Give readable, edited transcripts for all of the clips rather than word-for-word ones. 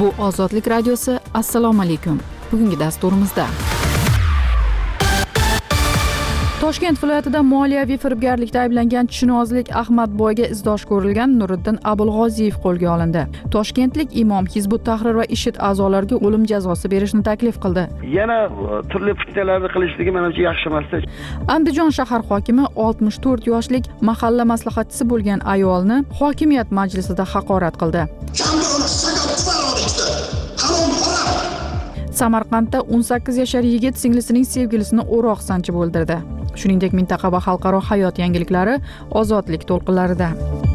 Bu Ozodlik radiosi. Assalomu alaykum. Bugungi dasturimizda Toshkent viloyatida moliyaviy firibgarlikda ayblangan chinozlik Ahmadboyga izdosh ko'rilgan Nuriddin Abulg'oziyev qo'lga olindi. Toshkentlik imom Hizbut Tahrir va IShID a'zolariga o'lim jazosi berishni taklif qildi. Yana turli fitnalarni qilishligi menimcha yaxshi emas. Andijon shahar hokimi 64 yoshlik mahalla maslahatchisi bo'lgan ayolni hokimiyat majlisida haqorat qildi. Samarqandda 18 yashar yigit singlisining sevgilisini o'roq sanchib o'ldirdi. Shuningdek, mintaqa va xalqaro hayot yangiliklari ozodlik to'lqinlarida.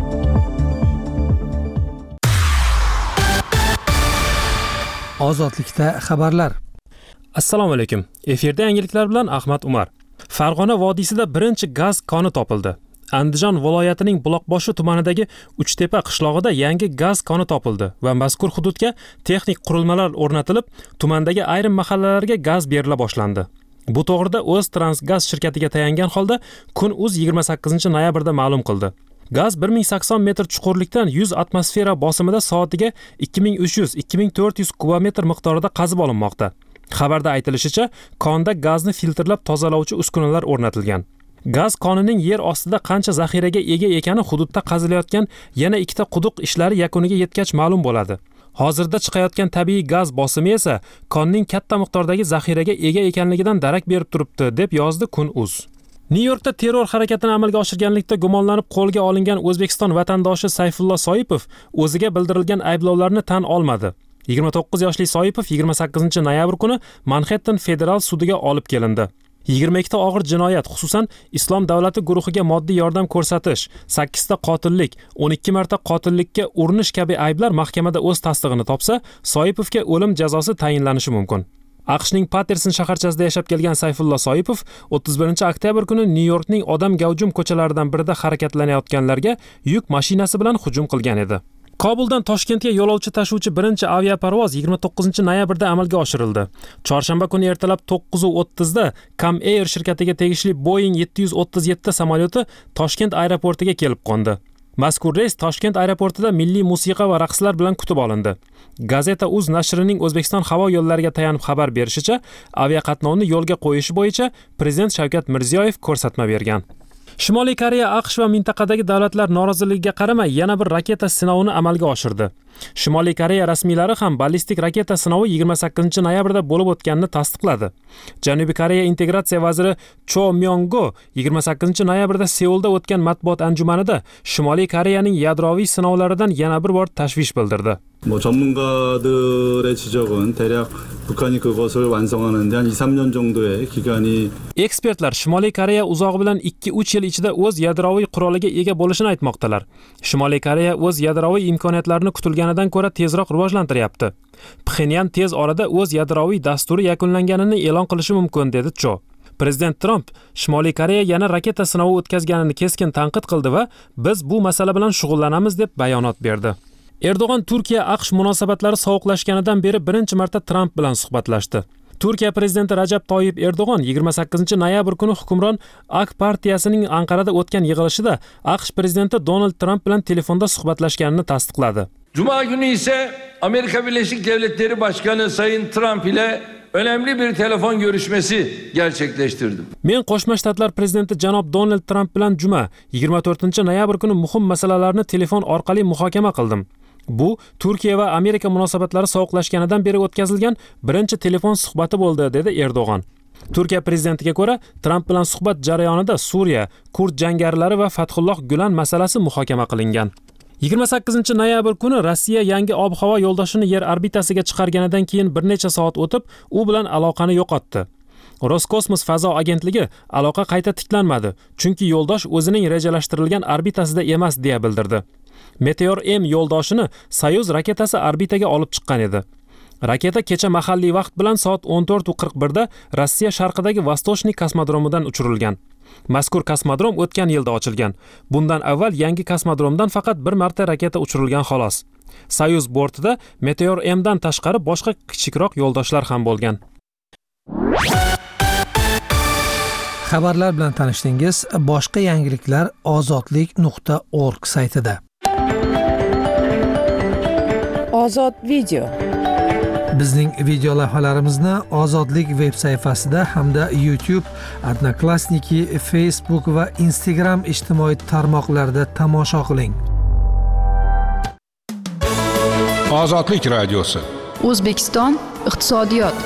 Ozodlikda xabarlar. Assalomu alaykum. Efirda yangiliklar bilan Ahmad Umar. Farg'ona vodiysida birinchi gaz koni topildi. Andijon viloyatining Buloqboshi tumanidagi Uchtepa qishlog'ida yangi gaz koni topildi va mazkur hududga texnik qurilmalar o'rnatilib, tumandagi ayrim mahallalarga gaz berila boshlandi. Bu to'g'rida O'ztransgaz shirkatiga tayangan holda Kun.uz 28 noyabrda ma'lum qildi. Gaz 1080 metr chuqurlikdan 100 atmosfera bosimida soatiga 2300-2400 kubometr miqdorida qazib olinmoqda. Xabarda aytilishicha, konda gazni filtrlab tozalovchi uskunalar o'rnatilgan. Gaz konining yer ostida qancha zaxiraga ega ekani hududda qazilayotgan yana ikkita quduq ishlari yakuniga yetgach ma'lum bo'ladi. Hozirda chiqayotgan tabiiy gaz bosimi esa konning katta miqdordagi zaxiraga ega ekanligidan darak berib turibdi, deb yozdi Kun.uz. Nyu-Yorkda terror harakatini amalga oshirganlikda gumonlanib qo'lga olingan O'zbekiston vatandoshi Sayfullo Soipov o'ziga bildirilgan ayblovlarni tan olmadi. 29 yoshli Soipov 28 noyabr kuni Manhattan federal sudiga olib kelindi. 22 ta og'ir jinoyat, xususan Islom davlati guruhiga moddiy yordam ko'rsatish, 8 ta qotillik, 12 marta qotillikka urinish kabi ayblar mahkamada o'z tasdig'ini topsa, Soipovga o'lim jazosi tayinlanishi mumkin. AQShning Patterson shaharchasida yashab kelgan Sayfullo Soipov 31 oktyabr kuni Nyu-Yorkning odam gavjum ko'chalaridan birida harakatlanayotganlarga yuk mashinasi bilan hujum qilgan edi. Kobuldan Toshkentga yo'lovchi tashuvchi birinchi aviaparvoz 29 noyabrda amalga oshirildi. Chorshanba kuni ertalab 9:30 da Kam Air shirkatiga tegishli Boeing 737 samolyoti Toshkent aeroportiga kelib qo'ndi. Mazkur reys Toshkent aeroportida milliy musiqa va raqslar bilan kutib olindi. Gazeta.uz nashrining O'zbekiston havo yo'llariga tayanib xabar berishicha, aviaqatnovni yo'lga qo'yish bo'yicha Prezident Shavkat Mirziyoyev ko'rsatma bergan. Shimoliy Koreya AQSh va mintaqadagi davlatlar noroziligiga qaramay yana bir raketa sinovini amalga oshirdi. Shimoliy Koreya rasmiylari ham ballistik raketa sinovi 28 noyabrda bo'lib o'tganini tasdiqladi. Janubiy Koreya integratsiya vaziri Cho Myong-go 28 noyabrda Seulda o'tgan matbuot anjumanida Shimoliy Koreyaning yadroviy sinovlaridan yana bir bor tashvish bildirdi. 전문가들의 지적은 대략 북한이 그것을 완성하는 데 한 2-3년 정도의 기간이 Ekspertlar Shimoliy Koreya uzog'i bilan 2-3 yil ichida o'z yadroviy quroliga ega bo'lishini aytmoqdalar. Shimoliy Koreya o'z yadroviy imkoniyatlarini kutilganidan ko'ra tezroq rivojlantiryapti. Pxenyan tez orada o'z yadroviy dasturi yakunlanganini e'lon qilishi mumkin, dedi Cho. Prezident Trump Shimoliy Koreya yana raketa sinovi o'tkazganini keskin tanqid qildi va biz bu masala bilan shug'ullanamiz deb bayonot berdi. Erdo'g'an Turkiya AQSh munosabatlari sovuqlashganidan beri birinchi marta Trump bilan suhbatlashdi. Turkiya prezidenti Rajab Toyyib Erdo'g'an 28 noyabr kuni hukmron AK partiyasining Anqarada o'tgan yig'ilishida AQSh prezidenti Donald Trump bilan telefonda suhbatlashganini tasdiqladi. Cuma günü ise Amerika Birleşik Devletleri Başkanı Sayın Trump ile önemli bir telefon görüşmesi gerçekleştirdim. Men Qo'shma Shtatlar prezidenti janob Donald Trump bilan juma 24 noyabr kuni muhim masalalarni telefon orqali muhokama qildim. Bu Turkiya va Amerika munosabatlari sovuqlashganidan beri o'tkazilgan birinchi telefon suhbati bo'ldi, dedi Erdo'g'an. Turkiya prezidentiga ko'ra, Trump bilan suhbat jarayonida Suriya, Kurd jangarilari va Fathulloh Gulen masalasi muhokama qilingan. 28 noyabr kuni Rossiya yangi ob-havo yo'ldoshini yer orbitasiga chiqarganidan keyin bir necha soat o'tib, u bilan aloqani yo'qotdi. Roskosmos fazo agentligi aloqa qayta tiklanmadi, chunki yo'ldosh o'zining rejalashtirilgan orbitasida emas, deya bildirdi. Meteor M yo'ldoshini Soyuz raketasi orbitaga olib chiqqan edi. Raketa kecha mahalliy vaqt bilan soat 14:41 da Rossiya sharqidagi Vostochniy kosmodromidan uchirilgan. Mazkur kosmodrom o'tgan yilda ochilgan. Bundan avval yangi kosmodromdan faqat bir marta raketa uchirilgan xolos. Soyuz bortida Meteor M'dan tashqari boshqa kichikroq yo'ldoshlar ham bo'lgan. Xabarlar bilan tanishdingiz. Boshqa yangiliklar ozodlik.org saytida. Ozod video. Bizning video lavhalarimizni Ozodlik veb sayfasida hamda YouTube, Odnoklassniki, Facebook va Instagram ijtimoiy tarmoqlarida tomosha qiling. Ozodlik radiosi. O'zbekiston iqtisodiyot.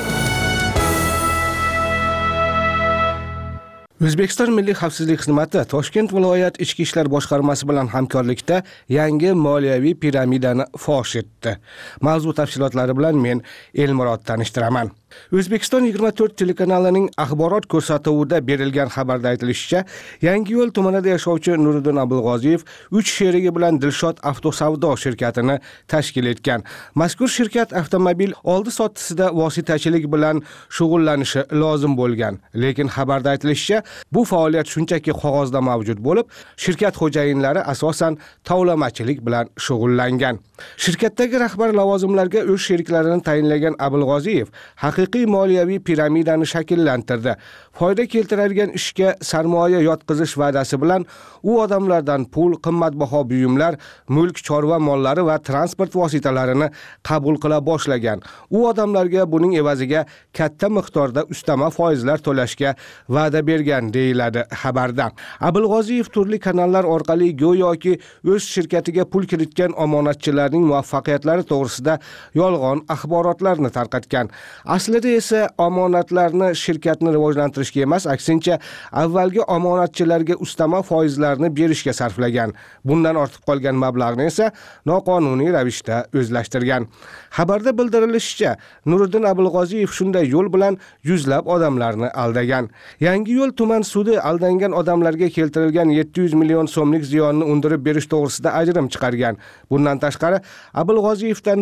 O'zbekiston Milliy xavfsizlik xizmati Toshkent viloyat ichki ishlar boshqarmasi bilan hamkorlikda yangi moliyaviy piramidani fosh etdi. Mavzu tafsilotlari bilan men Elmurod tanishtiraman. O'zbekiston 24 telekanalining axborot ko'rsatuvida berilgan xabarda aytilishicha, Yangiyo'l tumanida yashovchi Nuriddin Abulg'oziyev 3 sherigi bilan Dilshod avtosavdo shirkatini tashkil etgan. Mazkur shirkat avtomobil oldi-sottisida vositachilik bilan shug'ullanishi lozim bo'lgan. Lekin xabarda aytilishicha, bu faoliyat shunchaki qog'ozda mavjud bo'lib, shirkat xo'jayinlari asosan tovlamachilik bilan shug'ullangan. Shirkatdagi rahbar lavozimlarga o'z sheriklarini tayinlagan Abulg'oziyev haqiqiy moliyaviy piramidani shakllantirdi. Foyda keltiradigan ishga sarmoya yotqizish va'dasi bilan u odamlardan pul, qimmatbaho buyumlar, mulk, chorva mollari va transport vositalarini qabul qila boshlagan. U odamlarga buning evaziga katta miqdorda ustama foizlar to'lashga va'da bergan deyiladi xabarda. Abulg'oziyev turli kanallar orqali go'yoki o'z shirkatiga pul kiritgan omonatchilarning muvaffaqiyatlari to'g'risida yolg'on axborotlarni tarqatgan. Aslida esa omonatlarni shirkatni rivojlantirishga emas, aksincha avvalgi omonatchilarga ustama foizlarni berishga sarflagan. Bundan ortib qolgan mablag'ni esa noqonuniy ravishda o'zlashtirgan. Xabarda bildirilishicha, Nuriddin Abulg'oziyev shunday yo'l bilan yuzlab odamlarni aldagan. Yangiyo'l tuman sudi aldangan odamlarga keltirilgan 700 million so'mlik ziyonni undirib berish to'g'risida ajrim chiqargan. Bundan tashqari, Abulg'oziyevdan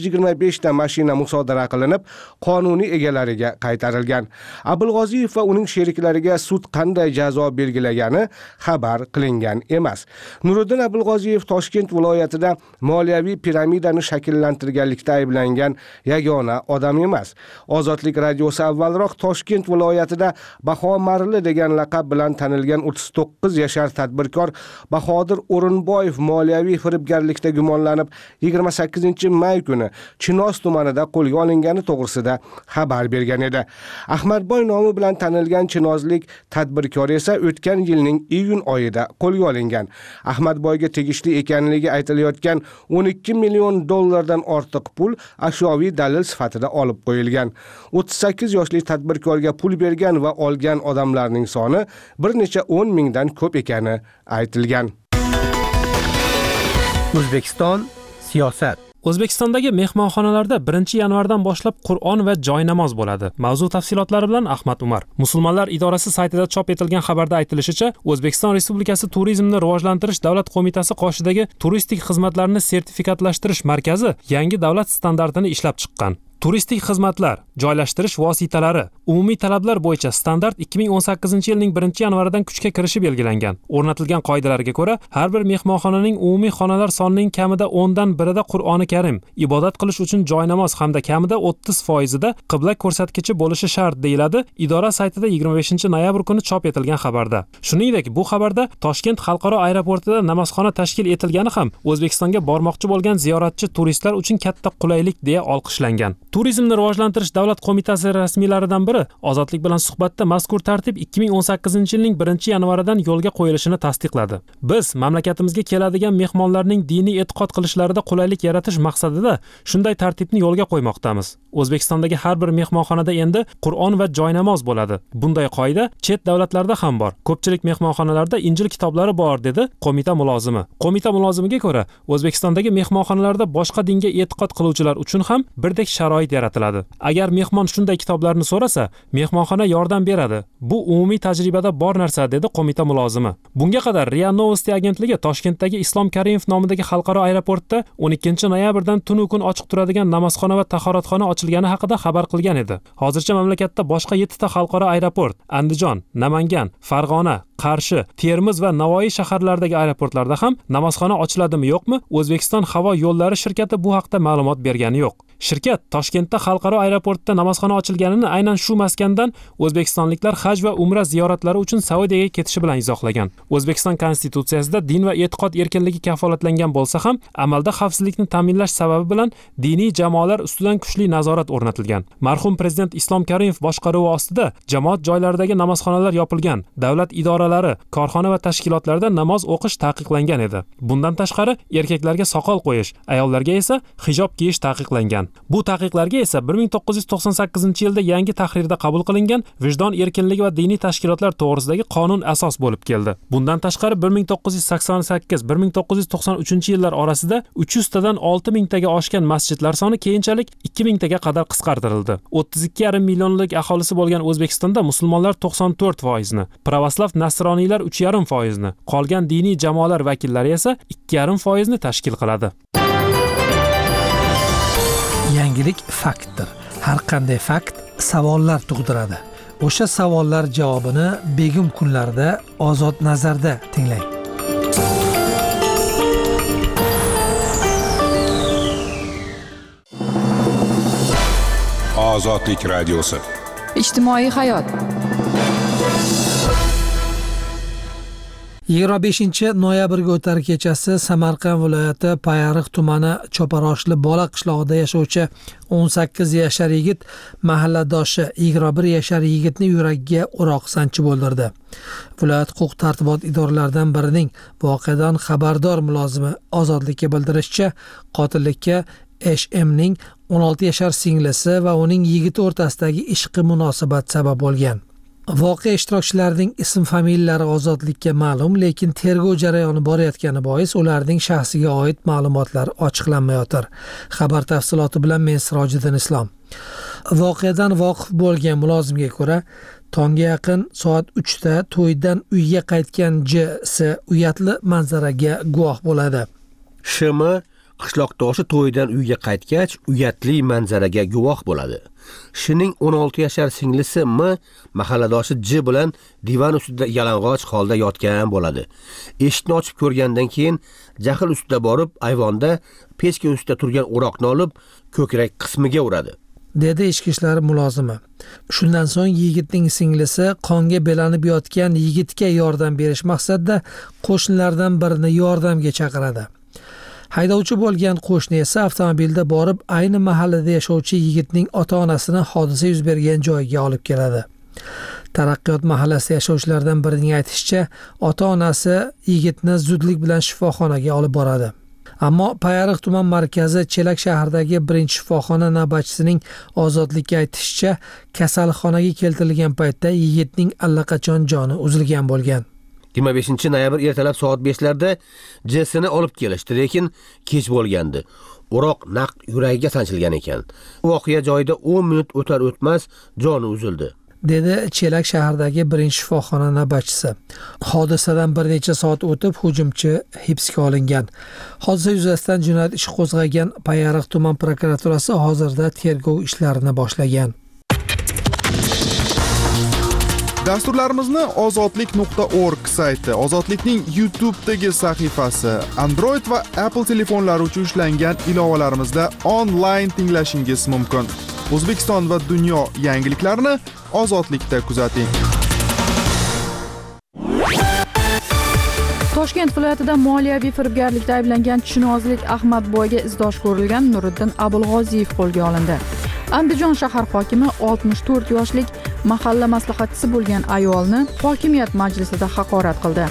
125 ta mashina musodara qilinib, qonuniy egalariga qaytarilgan. Abulg'oziyev va uning sheriklariga sud qanday jazo belgilagani xabar qilingan emas. Nuriddin Abulg'oziyev Toshkent viloyatida moliyaviy piramidani shakllantirganlikda ayblangan yagona odam emas. Ozodlik radiosi avvalroq Toshkent viloyatida Baho Marli degan laqab bilan tanilgan 39 yashar tadbirkor Bahodir O'rinboyev moliyaviy firibgarlikda gumonlanib 28-may kuni Chinoz tumanida qo'lga olingani to'g'risida xabar bergan edi. Ahmadboy nomi bilan tanilgan chinozlik tadbirkor esa o'tgan yilning iyun oyida qo'lga olingan. Ahmadboyga tegishli ekanligi aytilayotgan 12 million dollardan ortiq pul ashyoviy dalil sifatida olib qo'yilgan. 38 yoshli tadbirkorga pul bergan va olgan odamlarning soni bir necha 10 mingdan ko'p ekani aytilgan. O'zbekiston siyosat. O'zbekistondagi mehmonxonalarda 1-yanvardan boshlab Qur'on va joynamoz bo'ladi. Mavzu tafsilotlari bilan Ahmad Umar. Musulmonlar idorasi saytida chop etilgan xabarda aytilishicha, O'zbekiston Respublikasi Turizmni rivojlantirish davlat qo'mitasi qoshidagi turistik xizmatlarni sertifikatlashtirish markazi yangi davlat standartini ishlab chiqqan. Turistik xizmatlar, joylashtirish vositalari, umumiy talablar bo'yicha standart 2018-yilning 1-yanvaridan kuchga kirishi belgilangan. O'rnatilgan qoidalarga ko'ra, har bir mehmonxonaning umumiy xonalar sonining kamida 10dan 1ida Qur'oni Karim, ibodat qilish uchun joynamoz hamda kamida 30% da qibla ko'rsatkichi bo'lishi shart deyiladi idora saytida 25-noyabr kuni chop etilgan xabarda. Shuningdek, bu xabarda Toshkent xalqaro aeroportida namozxona tashkil etilgani ham O'zbekistonga bormoqchi bo'lgan ziyoratchi turistlar uchun katta qulaylik deya olqishlangan. Turizmni rivojlantirish davlat qo'mitasi rasmiylaridan biri Ozodlik bilan suhbatda mazkur tartib 2018-yilning 1-yanvaridan yo'lga qo'yilishini tasdiqladi. Biz mamlakatimizga keladigan mehmonlarning diniy e'tiqod qilishlarida qulaylik yaratish maqsadida shunday tartibni yo'lga qo'ymoqdamiz. O'zbekistondagi har bir mehmonxonada endi Qur'on va joynamoz bo'ladi. Bunday qoida chet davlatlarda ham bor. Ko'pchilik mehmonxonalarda Injil kitoblari bor, dedi qo'mita mulozimi. Qo'mita mulozimiga ko'ra, O'zbekistondagi mehmonxonalarda boshqa dinga e'tiqod qiluvchilar uchun ham birdek sharoit yaratiladi. Agar mehmon shunday kitoblarni so'rasa, mehmonxona yordam beradi. Bu umumiy tajribada bor narsa, dedi qo'mita mulozimi. Bunga qadar RIA Novosti agentligi Toshkentdagi Islom Karimov nomidagi xalqaro aeroportda 12-noyabrdan tunu kun ochiq turadigan namozxona va tahoratxona ochilgani haqida xabar qilgan edi. Hozircha mamlakatda boshqa 7 ta xalqaro aeroport, Andijon, Namangan, Farg'ona, Qarshi, Termiz va Navoiy shaharlaridagi aeroportlarda ham namozxona ochiladimi yo'qmi? O'zbekiston havo yo'llari shirkati bu haqda ma'lumot bergani yo'q. Shirkat Toshkentda xalqaro aeroportda namozxona ochilganini aynan shu maskandan o'zbekistonliklar haj va umra ziyoratlari uchun Saudiyaga ketishi bilan izohlagan. O'zbekiston konstitutsiyasida din va e'tiqod erkinligi kafolatlangan bo'lsa ham, amalda xavfsizlikni ta'minlash sababi bilan diniy jamoalar ustidan kuchli nazorat o'rnatilgan. Marhum prezident Islom Karimov boshqaruvi ostida jamoat joylaridagi namozxonalar yopilgan, davlat idoralari, korxona va tashkilotlarda namoz o'qish taqiqlangan edi. Bundan tashqari, erkaklarga soqol qo'yish, ayollarga esa hijob kiyish taqiqlangan. Bu taqiqlarga esa 1998-yilda yangi tahrirda qabul qilingan Vijdon erkinligi va diniy tashkilotlar to'g'risidagi qonun asos bo'lib keldi. Bundan tashqari 1988-1993-yillar orasida 300 tadan 6000 taga oshgan masjidlar soni keyinchalik 2000 taga qadar qisqartirildi. 32,5 millionlik aholisi bo'lgan O'zbekistonda musulmonlar 94%ni, pravoslav nasroniylar 3,5%ni, qolgan diniy jamoalar vakillari esa 2,5%ni tashkil qiladi. Yangilik faktdir. Har qanday fakt savollar tug'diradi. O'sha savollar javobini begim kunlarda Ozod nazarda tinglang. Ozodlik radiosi. Ijtimoiy hayot. 25-noyabrga o'tar kechasi Samarqand viloyati Payariq tumani Choparoshli bola qishlog'ida yashovchi 18 yashar yigit mahalladoshi 21 yashar yigitni yuragiga o'roq sanchib o'ldirdi. Viloyat huquq-tartibot idoralaridan birining voqeadan xabardor mulozimi Ozodlikka bildirishicha, qotillikka HMning 16 yashar singlisi va uning yigiti o'rtasidagi ishqi munosabat sabab bo'lgan. Voqea ishtirokchilarining ism-familiyalari Ozodlikka ma'lum, lekin tergov jarayoni borayotgani bois ularning shaxsiga oid ma'lumotlar ochiqlanmayotir. Xabar tafsiloti bilan men Sirojiddin Islom. Voqeadan voqif bo'lgan mulozimga ko'ra, tongga yaqin soat 3 da to'ydan uyga qaytgan J.S. uyatli manzaraga guvoh bo'ladi. Shim qishloqdoshi to'ydan uyga qaytgach, uyatli manzaraga guvoh bo'ladi. Shining 16 yashar singlisi M mahalladoshi J bilan divan ustida yalang'och holda yotgan bo'ladi. Eshikni ochib ko'rgandan keyin jahl ustida borib, ayvonda pechka ustida turgan o'roqni olib, ko'krak qismiga uradi, dedi ichki ishlar mulozimi. Shundan so'ng yigitning singlisi qonga belanib yotgan yigitga yordam berish maqsadida qo'shnilardan birini yordamga chaqiradi. Haydovchi bo'lgan qo'shni esa avtomobilda borib, ayni mahallada yashovchi yigitning ota-onasini hodisa yuz bergan joyga olib keladi. Taraqqiyot mahallasi yashovchilaridan birining aytishicha, ota-onasi yigitni zudlik bilan shifoxonaga olib boradi. Ammo Payariq tuman markazi Chelak shahridagi birinchi shifoxona navbatchisining Ozodlikka aytishicha, kasalxonaga keltirilgan paytda yigitning allaqachon joni uzilgan bo'lgan. 25-noyabr ertalab soat 5larda J.S.ni olib kelishdi, lekin kech bo'lgandi. O'roq naq yuragiga sanchilgan ekan. Voqea joyida 10 minut o'tar o'tmas joni uzildi, dedi Chelak shahridagi birinchi shifoxona navbatchisi. Hodisadan bir necha soat o'tib hujumchi hibsga olingan. Hodisa yuzasidan jinoyat ishi qo'zg'agan Payariq tuman prokuraturasi hozirda tergov ishlarini boshlagan. Dasturlarimizni ozodlik.org sayti, Ozodlikning YouTube'dagi sahifasi, Android va Apple telefonlari uchun ishlangan ilovalarimizda onlayn tinglashingiz mumkin. O'zbekiston va dunyo yangiliklarini Ozodlikda kuzating. Toshkent viloyatida moliyaviy firibgarlikda ayblangan Chinozlik Ahmadboyga izdosh ko'rilgan Nuriddin Abulg'oziyev qo'lga olindi. Andijon shahar hokimi 64 yoshlik mahalla maslahatchisi bo'lgan ayolni hokimiyat majlisida haqorat qildi.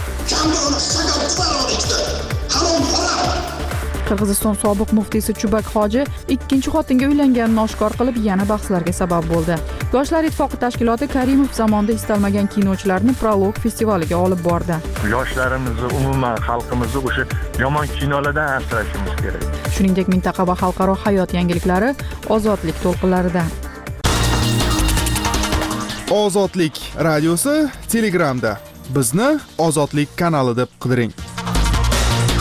Qirg'iziston sobiq muftiysi Chubak hoji ikkinchi xotinga uylangani oshkor qilib, yana bahslarga sabab bo'ldi. Yoshlar ittifoqi tashkiloti Karimov zamonida istalmagan kinochilarni Prolog festivaliga olib bordi. Yoshlarimizni, umuman xalqimizni o'sha yomon kinolardan asrashimiz kerak. Shuningdek, mintaqa va xalqaro hayot yangiliklari Ozodlik to'lqinlarida. Ozodlik radiosi Telegramda. Bizni Ozodlik kanali deb qidiring.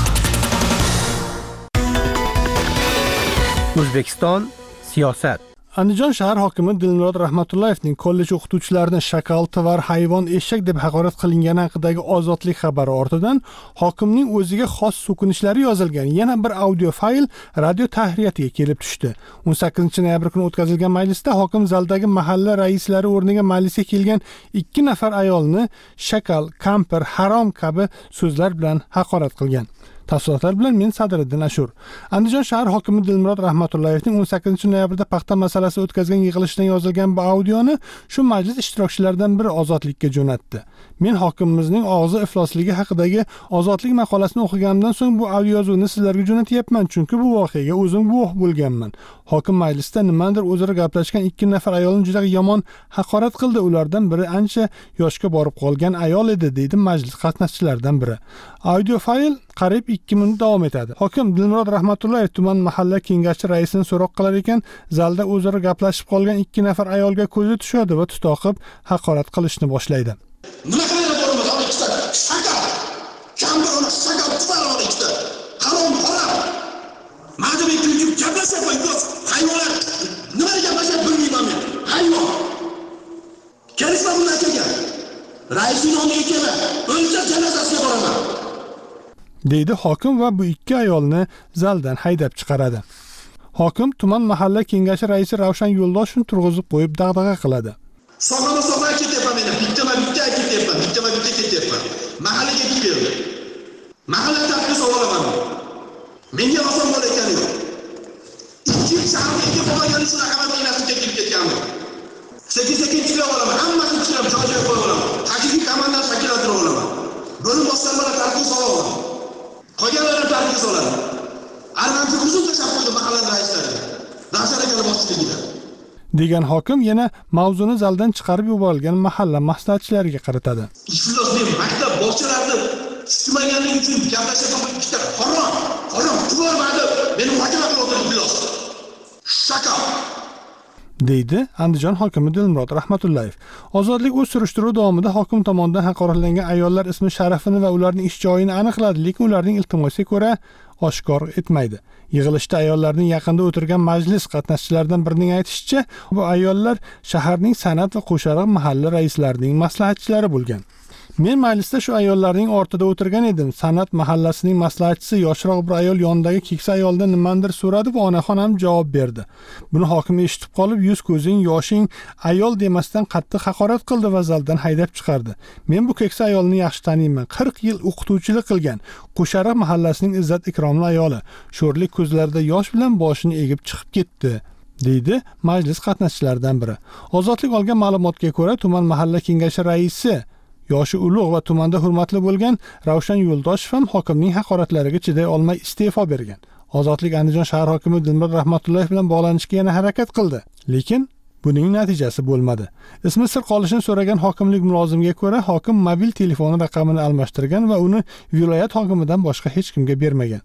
O'zbekiston siyosat. Andijon shahar hokimi Dilmurod Rahmatullayevning kollej o'qituvchilarini shakal, tovar, hayvon, eshak deb haqorat qilingani haqidagi ozodlik xabari ortidan hokimning o'ziga xos so'kinishlari yozilgan yana bir audio fayl radio tahriyatiga kelib tushdi. 18 noyabr kuni o'tkazilgan majlisda hokim zaldagi mahalla raislari o'rniga majlisga kelgan 2 nafar ayolni shakal, kampir, harom kabi so'zlar bilan haqorat qilgan. Tafsilotlar bilan men Sadriddin Ashur. Andijon shahar hokimi Dilmurod Rahmatullayevning 18 noyabrda paxta masalasi o'tkazgan yig'ilishdan yozilgan bu audioni shu majlis ishtirokchilaridan biri ozodlikka jo'natdi. Men hokimimizning og'zi iflosligi haqidagi ozodlik maqolasini o'qiganimdan so'ng bu audio yozuvni sizlarga jo'natyapman, chunki bu voqeaga o'zim guvoh bo'lganman. Hokim majlisda nimadir o'zaro gaplashgan 2 nafar ayolni juda yomon haqorat qildi. Ulardan biri ancha yoshga borib qolgan ayol edi, deydi majlis qatnashchilaridan biri. Audio fayl qariyb 2 minut davom etadi. Hokim Dilmurod Rahmatullayev tuman mahalla kengashi raisini so'roq qilar ekan, zalda o'zaro gaplashib qolgan 2 nafar ayolga ko'zi tushadi va tutoqib haqorat qilishni boshlaydi. Nima qiladi bo'lmasa, ikkita shakal. Kampir ona shakal tuvar ikkita. Harom, harom. Madam ikki gaplashib qo'ydi. Hayvonlar nimaga gaplashib bilmayman men. Hayvon. Kelishma bundan kelgan. Raisning nomiga kelma. O'lja janozasiga boraman. deydi hokim va bu 2 ayolni zaldan haydab chiqaradi. Hokim tuman mahalla kengashi raisi Ravshan Yo'ldoshevni turg'izib qo'yib dag'dag'a qiladi. So'g'ma ketyapman men. Bitta ketyapman. Mahallaga keldim. Mahalla tartibini so'raman. Menga oson bo'layotgani yo'q. 2 shaharga bo'lgan uchun raqamni o'ylashim kelib ketganman. Sekin chiqib olaman. Hammasini chiqib joy-joy qo'yib olaman. Haqiqiy komandan shakllantirib olaman. Bo'lim boshqarmalar tartibini so'raman. Qolganlarni tartibga soladi. Armanchi uzun tashab qo'ydi mahalla raislariga. Dasharakalar boshchiligida. degan hokim yana mavzuni zaldan chiqarib yuborilgan mahalla maslahatchilariga qaratadi. Iflos men maktab bog'chalarni tushmaganligi uchun gaplashayotgan ikkita harom tuvormadi. Meni muhokama qilib o'tirib iflos. Shaka deydi Andijon hokimi Dilmurod Rahmatullayev. Ozodlik o'z surishtiruvi davomida hokim tomonidan haqoratlangan ayollar ismi sharafini va ularning ish joyini aniqladi, lekin ularning iltimosiga ko'ra oshkor etmaydi. Yig'ilishda ayollarning yaqinda o'tirgan majlis qatnashchilaridan birining aytishicha, bu ayollar shaharning san'at va qo'shariq mahalla raislarining maslahatchilari bo'lgan. Men majlisda shu ayollarning ortida o'tirgan edim. San'at mahallasining maslahatchisi yoshroq bir ayol yonidagi keksa ayoldan nimadir so'radi va onaxon ham javob berdi. Buni hokim eshitib qolib, yuz ko'zing, yoshing ayol demasdan qattiq haqorat qildi va zaldan haydab chiqardi. Men bu keksa ayolni yaxshi taniyman. 40 yil o'qituvchilik qilgan, qo'shariq mahallasining izzat ikromli ayoli. Sho'rlik ko'zlarida yosh bilan boshini egib chiqib ketdi, deydi majlis qatnashchilaridan biri. Ozodlik olgan ma'lumotga ko'ra, tuman mahalla kengashi raisi yoshi ulug' va tumanda hurmatli bo'lgan Ravshan Yo'ldoshev ham hokimning haqoratlariga chiday olmay iste'fo bergan. Ozodlik Andijon shahar hokimi Dilmurod Rahmatullayev bilan bog'lanishga yana harakat qildi, lekin buning natijasi bo'lmadi. Ismi sir qolishini so'ragan hokimlik mulozimiga ko'ra, hokim mobil telefoni raqamini almashtirgan va uni viloyat hokimidan boshqa hech kimga bermagan.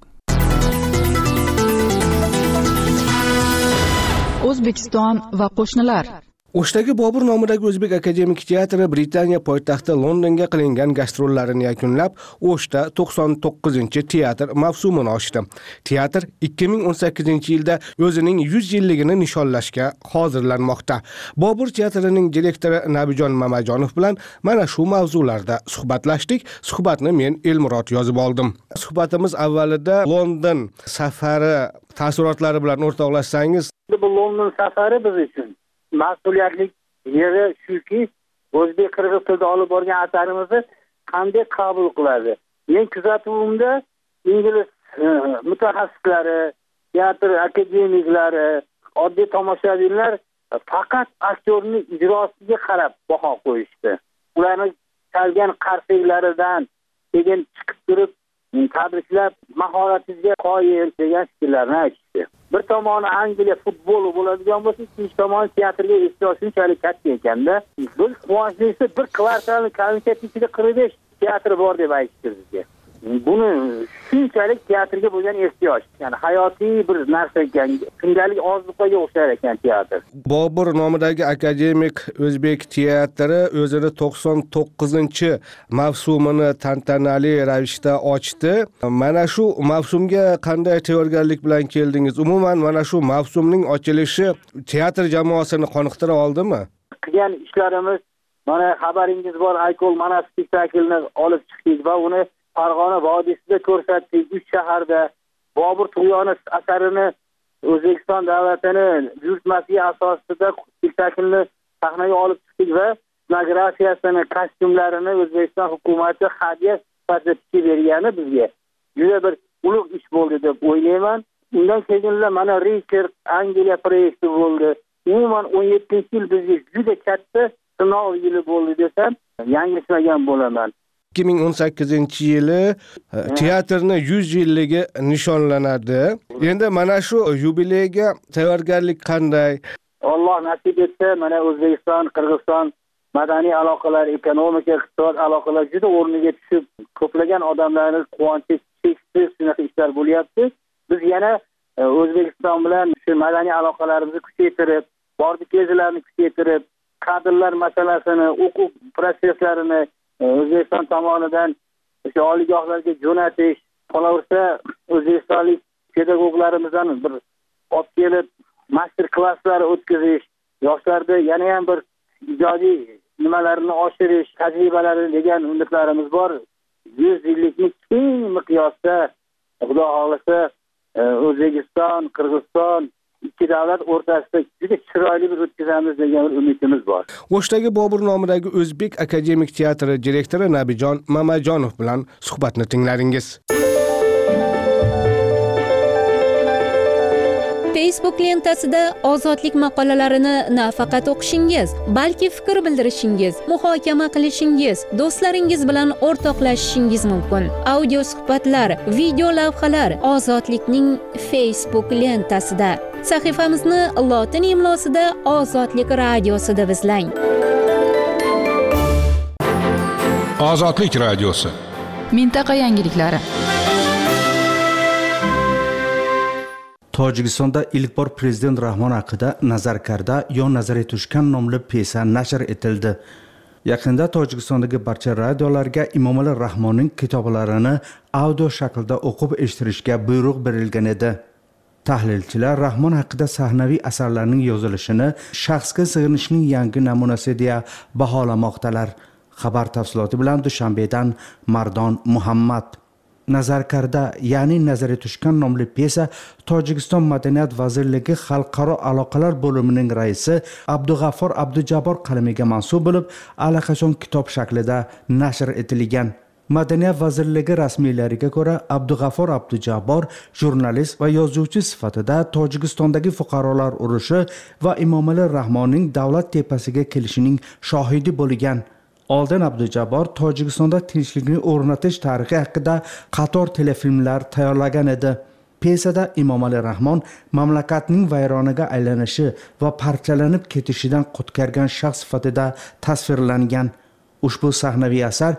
O'zbekiston va qo'shnilar. O'shdagi Bobur nomidagi O'zbek akademik teatri Britaniya poytaxti Londonga qilingan gastrollarini yakunlab, O'shda 99-teatr mavsumini ochdi. Teatr 2018-yilda o'zining 100 yilligini nishonlashga hozirlanmoqda. Bobur teatrining direktori Nabijon Mamajonov bilan mana shu mavzularda suhbatlashdik. Suhbatni men Elmurod yozib oldim. Suhbatimiz avvalida London safari taassurotlari bilan o'rtoqlashsangiz. Bu London safari biz uchun mas'uliyatli yeri shuki, o'zbek-qirg'iz tilida olib borgan asarimizni qanday qabul qiladi. Men kuzatuvimda ingliz mutaxassislari, teatr akademiklari, oddiy tomoshabinlar faqat aktyorning ijrosiga qarab baho qo'yishdi. Ularning chalgan qarsaklaridan keyin chiqib turib tabriklab, mahoratingizga qoyil degan fikrlarni aytishdi. Bir tomoni Angliya futboli bo'ladigan bo'lsa, ikkinchi tomoni teatrga ehtiyoj shunchalik katta ekanda, biz quvonchli bir kvartalni komitet ichida 45 teatr bor deb aytishdi bizga. buni shunchalik teatrga bo'lgan ehtiyoj, ya'ni hayotiy bir narsa ekan, kundalik ozuqaga o'xshar ekan teatr. Bobur nomidagi akademik o'zbek teatri o'zini 99-mavsumini tantanali ravishda ochdi. Mana shu mavsumga qanday tayyorgarlik bilan keldingiz? Umuman mana shu mavsumning ochilishi teatr jamoasini qoniqtira oldimi? Qilgan ishlarimiz, mana xabaringiz bor, Aykol mana spektaklni olib chiqdik va uni Farg'ona vodiysida ko'rsatdik, 3 shaharda. Bobur tug'yoni asarini O'zbekiston davlatining buyurtmasiga asosida spektaklni sahnaga olib chiqdik va scenografiyasini, kostyumlarini O'zbekiston hukumati hadya sifatida tikib bergani bizga juda bir ulug' ish bo'ldi deb o'ylayman. Undan keyin mana Richard Angliya proyekti bo'ldi. Umuman 17-yil bizga juda katta sinov yili bo'ldi desam, yanglishmagan bo'laman. 2018-yili teatrning 100 yilligi nishonlanadi. Endi mana shu yubileyga tayyorgarlik qanday? Alloh nasib etsa, mana O'zbekiston, Qirg'iziston madaniy aloqalar, ekonomika, iqtisod aloqalar juda o'rniga tushib, ko'plagan odamlarning quvonchi cheksiz shunaqa ishlar bo'lyapti. Biz yana O'zbekiston bilan shu madaniy aloqalarimizni kuchaytirib, bordi kezilarni kuchaytirib, kadrlar masalasini, o'quv prosesslarini O'zbekiston tomonidan o'sha oliygohlarga jo'natish, qolaversa o'zbekistonlik pedagoglarimizdan bir olib kelib master klasslar o'tkazish, yoshlarda yana ham bir ijodiy nimalarini oshirish, tajribalari degan umidlarimiz bor. 100 yillikni keng miqyosda Xudo xohlasa O'zbekiston, Qirg'iziston ikki davlat o'rtasida juda chiroyli bir o'tkazamiz degan umidimiz bor. O'shdagi Bobur nomidagi O'zbek akademik teatri direktori Nabijon Mamajonov bilan suhbatni tinglaringiz. Facebook lentasida ozodlik maqolalarini nafaqat o'qishingiz, balki fikr bildirishingiz, muhokama qilishingiz, do'stlaringiz bilan o'rtoqlashishingiz mumkin. Audio suhbatlar, video lavhalar ozodlikning Facebook lentasida. Sahifamizni lotin imlosida Ozodlik radiosi deb izlang. Ozodlik radiosi. Mintaqa yangiliklari. Tojikistonda ilk bor prezident Rahmon haqida Nazar karda yo nazarga tushgan nomli pyesa nashr etildi. Yaqinda Tojikistondagi barcha radiolarga Emomali Rahmonning kitoblarini audio shaklda o'qib eshittirishga buyruq berilgan edi. Tahlilchilar Rahmon haqida sahnaviy asarlarning yozilishini shaxsga sig'inishning yangi namunasi deya baholamoqdalar. Xabar tafsiloti bilan Dushanbedan Mardon Muhammad. Nazar karda, ya'ni nazarga tushgan nomli pyesa Tojikiston Madaniyat vazirligi xalqaro aloqalar bo'limining raisi Abdug'affor Abdujabor qalamiga mansub bo'lib, allaqachon kitob shaklida nashr etilgan. Madaniyat vazirligi rasmiylariga ko'ra, Abdug'affor Abdujabor jurnalist va yozuvchi sifatida Tojikistondagi fuqarolar urushi va Emomali Rahmonning davlat tepasiga kelishining shohidi bo'lgan. Oldin Abdujabor Tojikistonda tinchlikni o'rnatish tarixi haqida qator telefilmlar tayyorlagan edi. Pyesada Emomali Rahmon mamlakatning vayronaga aylanishi va parchalanib ketishidan qutqargan shaxs sifatida tasvirlangan. Ushbu sahnaviy asar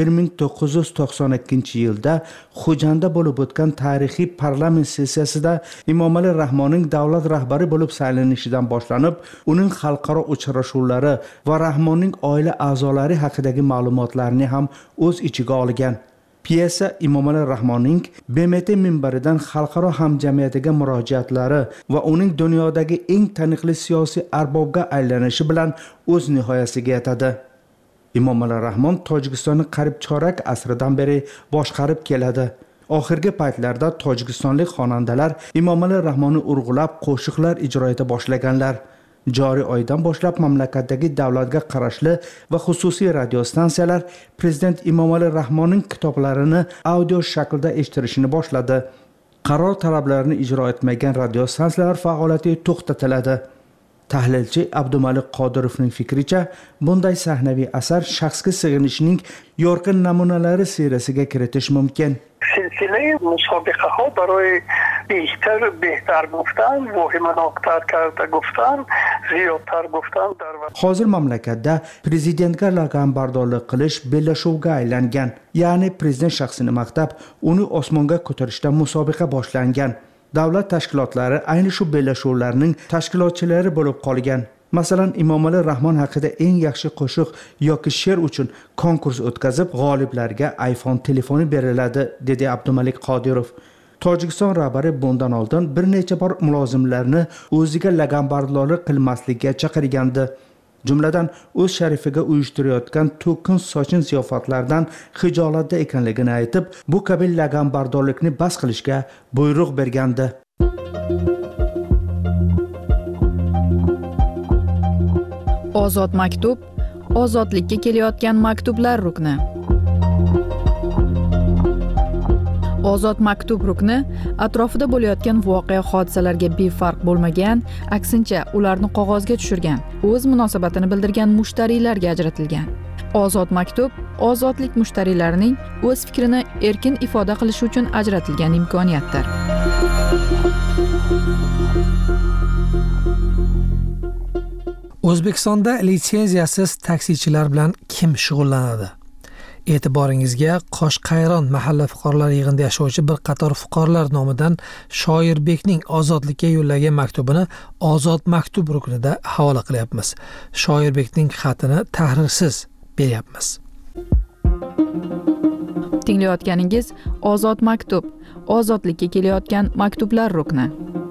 1992-yilda Xo'janda bo'lib o'tgan tarixiy parlament sessiyasida Emomali Rahmonning davlat rahbari bo'lib saylanishidan boshlanib, uning xalqaro uchrashuvlari va Rahmonning oila a'zolari haqidagi ma'lumotlarni ham o'z ichiga olgan. Pyesa Emomali Rahmonning BMT minbaridan xalqaro hamjamiyatiga murojaatlari va uning dunyodagi eng taniqli siyosiy arbobga aylanishi bilan o'z nihoyasiga yetadi. Emomali Rahmon Tojikistonni qarib chorak asrdan beri boshqarib keladi. Oxirgi paytlarda tojikistonlik xonandalar Emomali Rahmonni urg'ulab qo'shiqlar ijro eta boshlaganlar. Joriy oydan boshlab mamlakatdagi davlatga qarashli va xususiy radiostansiyalar prezident Emomali Rahmonning kitoblarini audio shaklda eshittirishni boshladi. Qaror talablarini ijro etmagan radiostansiyalar faoliyati to'xtatiladi. Tahlilchi Abdumalik Qodirovning fikricha, bunday sahnaviy asar shaxsga sig'inishning yorqin namunalari seriyasiga kiritish mumkin. سلسله مسابقه ها برای بیشتر بهتر گفتن واهمناکتر کرده گفتن زیادتر گفتن در hozir mamlakatda prezidentga laganbardorlik qilish bellashuvga aylangan, ya'ni prezident shaxsini maqtab uni osmonga ko'tarishda musobaqa boshlangan. Davlat tashkilotlari ayni shu bellashuvlarning tashkilotchilari bo'lib qolgan. Masalan, Emomali Rahmon haqida eng yaxshi qo'shiq yoki she'r uchun konkurs o'tkazib, g'oliblarga iPhone telefoni beriladi, dedi Abdumalik Qodirov. Tojikiston rahbari bundan oldin bir necha bor mulozimlarni o'ziga laganbardorlik qilmaslikka chaqirgandi. Jumladan, o'z sharifiga uyushtirayotgan to'kin sochin ziyofatlardan xijolatda ekanligini aytib, bu kabi laganbardorlikni bas qilishga buyruq bergandi. Ozod maktub, ozodlikka kelayotgan maktublar rukni. Ozod maktub rukni atrofida bo'layotgan voqea hodisalarga befarq bo'lmagan, aksincha ularni qog'ozga tushirgan, o'z munosabatini bildirgan mushtariylarga ajratilgan. Ozod maktub ozodlik mushtariylarining o'z fikrini erkin ifoda qilishi uchun ajratilgan imkoniyatdir. O'zbekistonda litsenziyasiz taksichilar bilan kim shug'ullanadi? E'tiboringizga Qoshqayron mahalla fuqarolar yig'inida yashovchi bir qator fuqarolar nomidan Shoirbekning ozodlikka yo'llagan maktubini Ozod maktub ruknida havola qilyapmiz. Shoirbekning xatini tahrirsiz beryapmiz. Tinglayotganingiz Ozod maktub, ozodlikka kelayotgan maktublar rukni.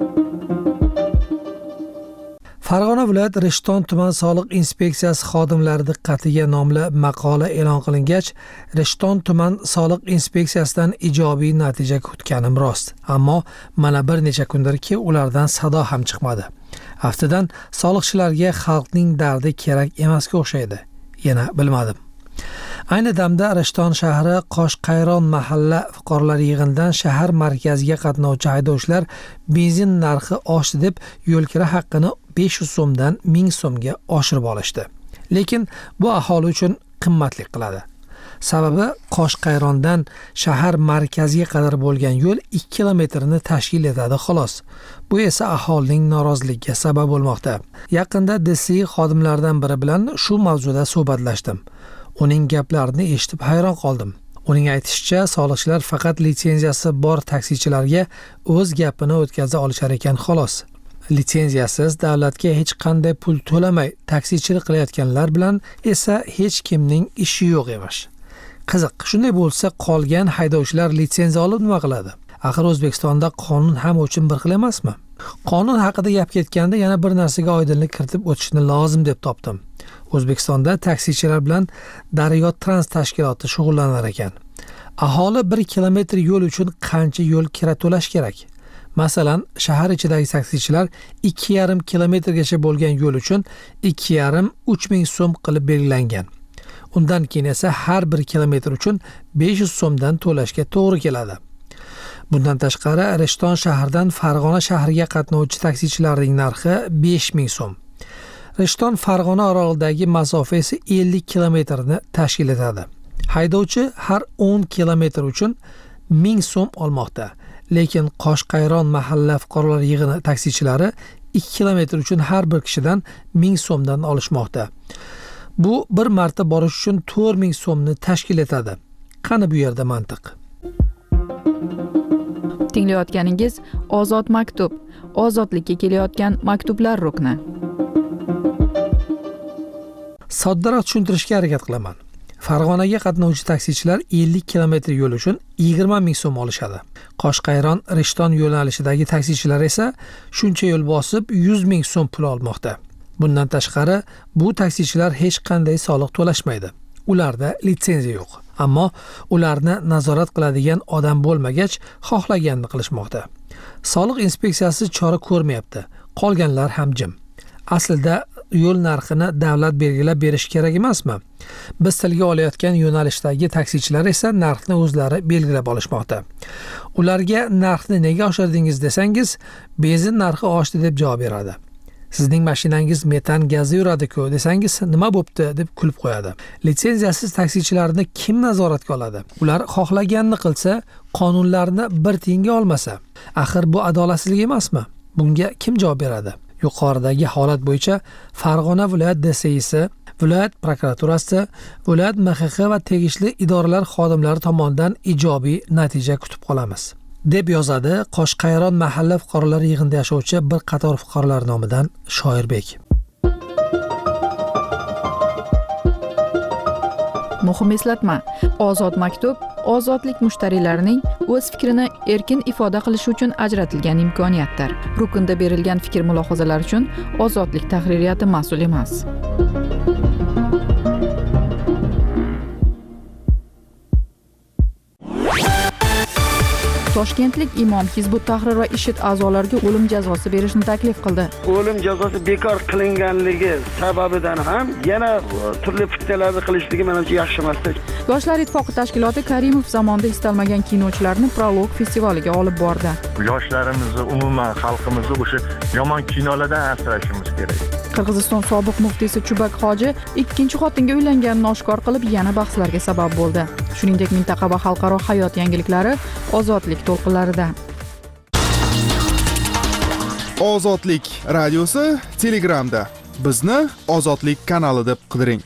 Farg'ona viloyat Rishton tuman soliq inspeksiyasi xodimlari diqqatiga nomli maqola e'lon qilingach, Rishton tuman soliq inspeksiyasidan ijobiy natija kutganim rost. Ammo mana bir necha kundirki ulardan sado ham chiqmadi. Aftidan soliqchilarga xalqning dardi kerak emasga o'xshaydi. Yana bilmadim. Ayni damda Rishton shahri Qoshqayron mahalla fuqarolar yig'inidan shahar markaziga qatnovchi haydovchilar benzin narxi oshdi deb yo'lkira haqqini 500 so'mdan 1000 so'mga oshirib olishdi. Lekin bu aholi uchun qimmatlik qiladi. Sababi Qoshqayrondan shahar markaziga qadar bo'lgan yo'l 2 kilometrni tashkil etadi xolos. Bu esa aholining noroziligiga sabab bo'lmoqda. Yaqinda DSI xodimlaridan biri bilan shu mavzuda suhbatlashdim. Uning gaplarini eshitib hayron qoldim. Uning aytishicha, soliqchilar faqat litsenziyasi bor taksichilarga o'z gapini o'tkaza olishar ekan xolos. Litsenziyasiz davlatga hech qanday pul to'lamay taksichilik qilayotganlar bilan esa hech kimning ishi yo'q emish. Qiziq, shunday bo'lsa qolgan haydovchilar litsenziya olib nima qiladi? Axir O'zbekistonda qonun hamma uchun bir xil emasmi? Qonun haqida gap ketganda yana bir narsaga oydinlik kiritib o'tishni lozim deb topdim. O'zbekistonda taksichilar bilan Daryo Trans tashkiloti shug'ullanar ekan. Aholi 1 kilometr yo'l uchun qancha yo'l kira to'lash kerak? Masalan, shahar ichidagi taksichilar 2,5 kilometrgacha bo'lgan yo'l uchun 2,5-3 ming so'm qilib belgilangan. Undan keyin esa har 1 kilometr uchun 500 so'mdan to'lashga to'g'ri keladi. Bundan tashqari, Rishton shahridan Farg'ona shahriga qatnovchi taksichilarning narxi 5000 so'm. Rishton Farg'ona orolidagi masofa esa 50 kilometrni tashkil etadi. Haydovchi har 10 kilometr uchun 1000 so'm olmoqda. Lekin Qoshqayron mahalla fuqarolar yig'ini taksichilari 2 kilometr uchun har bir kishidan 1000 so'mdan olishmoqda. Bu bir marta borish uchun 4000 so'mni tashkil etadi. Qani bu yerda mantiq? Tinglayotganingiz Ozod maktub, ozodlikka kelayotgan maktublar rukni. Soddaroq tushuntirishga harakat qilaman. Farg'onaga qatnovchi taksichilar 50 kilometr yo'l uchun 20 ming so'm olishadi. Qoshqayron Rishton yo'nalishidagi taksichilar esa shuncha yo'l bosib 100 ming so'm pul olmoqda. Bundan tashqari, bu taksichilar hech qanday soliq to'lashmaydi. Ularda litsenziya yo'q. Ammo ularni nazorat qiladigan odam bo'lmagach, xohlaganini qilishmoqda. Soliq inspeksiyasi chora ko'rmayapti. Qolganlar ham jim. Aslida yo'l narxini davlat belgilab berish kerak emasmi? Biz tilga olayotgan yo'nalishdagi taksichilar esa narxni o'zlari belgilab olishmoqda. Ularga narxni nega oshirdingiz desangiz, benzin narxi oshdi deb javob beradi. Sizning mashinangiz metan gazi yuradi-ku desangiz, nima bo'pti deb kulib qo'yadi. Litsenziyasiz taksichilarni kim nazoratga oladi? Ular xohlaganini qilsa, qonunlarni bir tiyinga olmasa, axir bu adolatsizlik emasmi? Bunga kim javob beradi? Yuqoridagi holat bo'yicha Farg'ona viloyat DSIsi, viloyat prokuraturasi, viloyat MXX va tegishli idoralar xodimlari tomonidan ijobiy natija kutib qolamiz, deb yozadi Qoshqayron mahalla fuqarolar yig'inida yashovchi bir qator fuqarolar nomidan Shoirbek. Muhim eslatma: Ozod maktub ozodlik mushtariylarining o'z fikrini erkin ifoda qilishi uchun ajratilgan imkoniyatdir. Rukunda berilgan fikr-mulohazalar uchun Ozodlik tahririyati mas'ul emas. Toshkentlik imom Hizbut Tahrir va IShID a'zolariga o'lim jazosi berishni taklif qildi. O'lim jazosi bekor qilinganligi sababidan ham yana turli fitnalarni qilishligi menimcha yaxshi emas. Yoshlar ittifoqi tashkiloti Karimov zamonida istalmagan kinochilarni Prolog festivaliga olib bordi. Yoshlarimizni, umuman xalqimizni o'sha yomon kinolardan asrashimiz kerak. Qirg'iziston sobiq muftiysi Chubak Hoji ikkinchi xotinga uylanganini oshkor qilib, yana bahslarga sabab bo'ldi. Shuningdek, mintaqa va xalqaro hayot yangiliklari Ozodlik to'lqinlarida. Ozodlik radiosi Telegramda. Bizni Ozodlik kanali deb qidiring.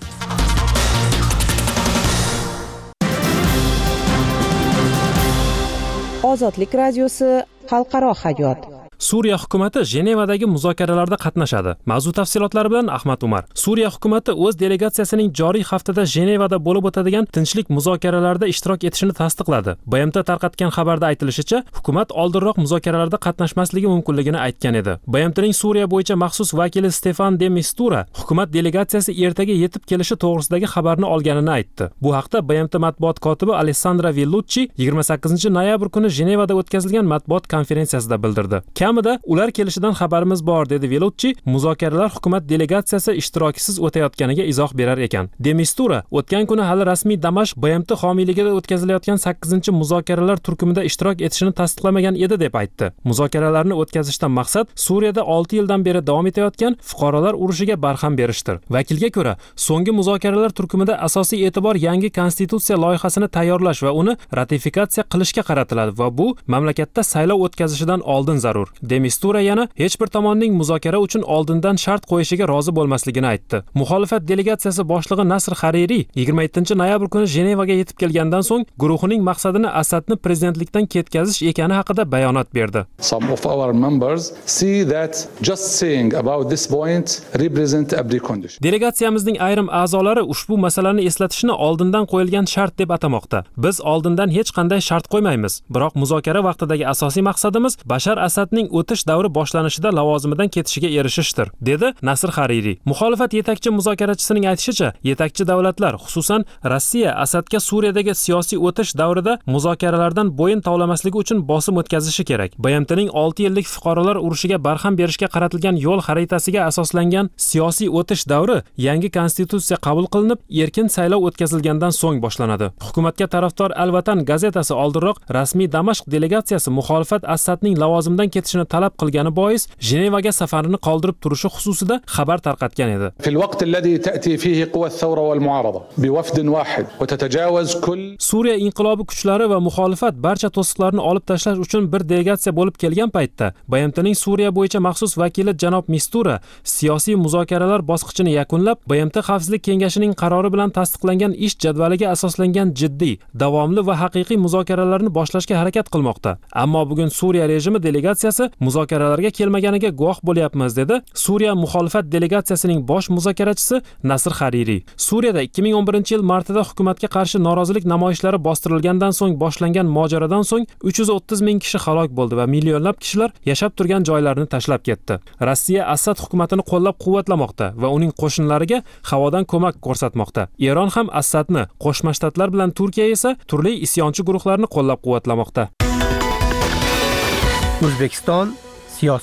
Ozodlik radiosi xalqaro hayot. Suriya hukumati Jenevadagi muzokaralarda qatnashadi. Mavzu tafsilotlari bilan Ahmad Umar. Suriya hukumati o'z delegatsiyasining joriy haftada Jenevada bo'lib o'tadigan tinchlik muzokaralarida ishtirok etishini tasdiqladi. BMT tarqatgan xabarda aytilishicha, hukumat oldinroq muzokaralarda qatnashmasligi mumkinligini aytgan edi. BMTning Suriya bo'yicha maxsus vakili Stefan de Mistura hukumat delegatsiyasi ertaga yetib kelishi to'g'risidagi xabarni olganini aytdi. Bu haqda BMT matbuot kotibi Alessandra Vellucci 28-noyabr kuni Jenevada o'tkazilgan matbuot konferensiyasida bildirdi. Kamida ular kelishidan xabarimiz bor, dedi Vellucci. Muzokaralar hukumat delegatsiyasi ishtirokisiz o'tayotganiga izoh berar ekan. De Mistura o'tgan kuni hali rasmiy Damashq BMT homiyligida o'tkazilayotgan 8-muzokaralar turkumida ishtirok etishini tasdiqlamagan edi deb aytdi. Muzokaralarni o'tkazishdan maqsad Suriyada 6 yildan beri davom etayotgan fuqarolar urushiga barham berishdir. Vakilga ko'ra, so'nggi muzokaralar turkumida asosiy e'tibor yangi konstitutsiya loyihasini tayyorlash va uni ratifikatsiya qilishga qaratiladi va bu mamlakatda saylov o'tkazishidan oldin zarur. De Mistura yana hech bir tomonning muzokara uchun oldindan shart qo'yishiga rozi bo'lmasligini aytdi. Muxolifat delegatsiyasi boshlig'i Nasr Hariri 27-noyabr kuni Jenevaga yetib kelgandan so'ng guruhining maqsadini Asadni prezidentlikdan ketkazish ekani haqida bayonot berdi. Some of our members see that just saying about this point represent a precondition. Delegatsiyamizning ayrim a'zolari ushbu masalani eslatishni oldindan qo'yilgan shart deb atamoqda. Biz oldindan hech qanday shart qo'ymaymiz. Biroq muzokara vaqtidagi asosiy maqsadimiz Bashar Asadning o'tish davri boshlanishida lavozimidan ketishiga erishishdir, dedi Nasr Hariri. Muxolifat yetakchi muzokarachisining aytishicha, yetakchi davlatlar, xususan Rossiya Asadga Suriyadagi siyosiy o'tish davrida muzokaralardan bo'yin tovlamasligi uchun bosim o'tkazishi kerak. BMTning 6 yillik fuqarolar urushiga barham berishga qaratilgan yo'l xaritasiga asoslangan siyosiy o'tish davri yangi konstitutsiya qabul qilinib, erkin saylov o'tkazilgandan so'ng boshlanadi. Hukumatga tarafdor Al-Vatan gazetasi oldinroq rasmiy Damashq delegatsiyasi muxolifat Asadning lavozimdan ketishini talab qilgani bois Jenevaga safarini qoldirib turishi xususida xabar tarqatgan edi. في الوقت الذي تأتي فيه قوى الثورة والمعارضة بوفد واحد وتتجاوز كل Suriya inqilobi kuchlari va muxolifat barcha to'siqlarni olib tashlash uchun bir delegatsiya bo'lib kelgan paytda BMTning Suriya bo'yicha maxsus vakili janob Mistura siyosiy muzokaralar bosqichini yakunlab, BMT Xavfsizlik kengashining qarori bilan tasdiqlangan ish jadvaliga asoslangan jiddiy, davomli va haqiqiy muzokaralarni boshlashga harakat qilmoqda. Ammo bugun Suriya rejimi delegatsiyasi muzokaralarga kelmaganiga guvoh bo'lyapmiz, dedi Suriya muxolifat delegatsiyasining bosh muzokarachisi Nasr Hariri. Suriyada 2011-yil martida hukumatga qarshi norozilik namoyishlari bostirilgandan so'ng boshlangan mojarodan so'ng 330 ming kishi halok bo'ldi va millionlab kishilar yashab turgan joylarini tashlab ketdi. Rossiya Asad hukumatini qo'llab-quvvatlamoqda va uning qo'shinlariga havodan ko'mak ko'rsatmoqda. Eron ham Asadni, Qo'shma Shtatlar bilan Turkiya esa turli isyonchi guruhlarni qo'llab-quvvatlamoqda. O'zbekiston siyosat.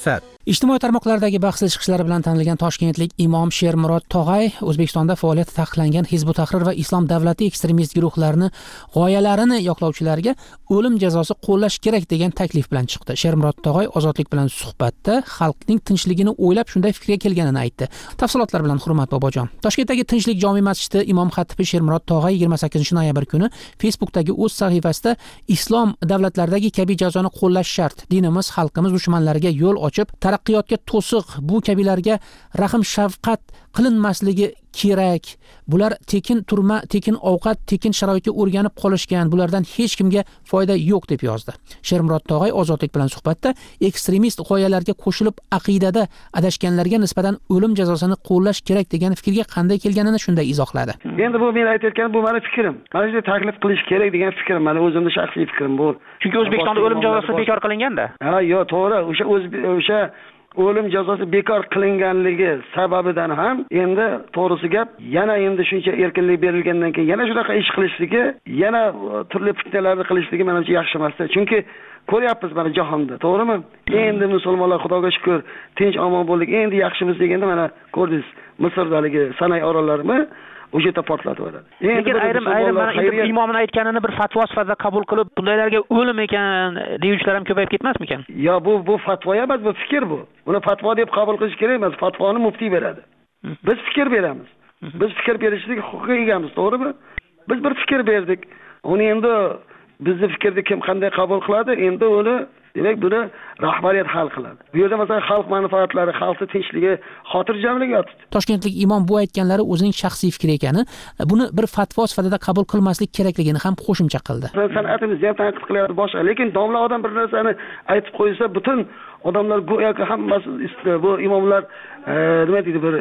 Ijtimoiy tarmoqlardagi bahsli chiqishlari bilan tanilgan toshkentlik imom Shermurod Tog'ay O'zbekistonda faoliyati taqiqlangan Hizb ut-Tahrir va Islom davlati ekstremist guruhlarini g'oyalarini yoqlovchilarga o'lim jazosi qo'llash kerak degan taklif bilan chiqdi. Shermurod Tog'ay Ozodlik bilan suhbatda xalqning tinchligini o'ylab shunday fikrga kelganini aytdi. Tafsilotlar bilan Hurmat bobojon. Toshkentdagi Tinchlik jome masjidi imom xatibi Shermurod Tog'ay 28-noyabr kuni Facebookdagi o'z sahifasida islom davlatlaridagi kabi jazoni qo'llash shart. Dinimiz xalqimiz dushmanlariga yo'l ochib taraqqiyotga to'siq, bu kabilarga rahm shafqat qilinmasligi kerak. Bular tekin turma, tekin ovqat, tekin sharoitga o'rganib qolishgan. Bulardan hech kimga foyda yo'q deb yozdi. Shermurod Tog'ay Ozodlik bilan suhbatda ekstremist g'oyalarga qo'shilib aqidada adashganlarga nisbatan o'lim jazosini qo'llash kerak degan fikrga qanday kelganini shunday izohladi. Endi bu men aytayotganim bu meni fikrim. Mana shunday taklif qilish kerak degan fikrim, meni o'zimning shaxsiy fikrim bu. Chunki O'zbekistonda o'lim jazosi bekor qilinganda. Ha, yo'q, to'g'ri. O'sha o'lim jazosi bekor qilinganligi sababidan ham endi to'g'risi gap, yana endi shuncha erkinlik berilgandan keyin yana shunaqa ish qilishligi, yana turli fitnalarni qilishligi menimcha yaxshi emas. Chunki ko'ryapmiz mana jahonda, to'g'rimi? Endi musulmonlar Xudoga shukr, tinch omon bo'ldik. Endi yaxshimiz deganda mana ko'rdingiz, Misrdagi Sanay orollarimi o'sha yerda portlatib yuboradi. Lekin ayrim mana imomning aytganini bir fatvo sifatida qabul qilib, bundaylarga o'lim ekan deyuvchilar ham ko'payib ketmasmikan? Yo, bu fatvo emas, bu fikr bu. Buni fatvo deb qabul qilish kerak emas. Fatvoni muftiy beradi. Biz fikr beramiz. Biz fikr berishlik huquqiga egamiz, to'g'rimi? Biz bir fikr berdik. Uni endi bizning fikrni kim qanday qabul qiladi? Endi uni demak buni rahbariyat hal qiladi. Bu yerda masalan xalq manfaatlari, xalqning tinchligi, xotirjamligi yotibdi. Toshkentlik imom bu aytganlari o'zining shaxsiy fikri ekani, buni bir fatvo sifatida qabul qilmaslik kerakligini ham qo'shimcha qildi. San'atimizni ham tanqid qilyapti boshqa, lekin domla odam bir narsani aytib qo'ysa, butun odamlar go'yoki hammasi bu imomlar nima deydi, bir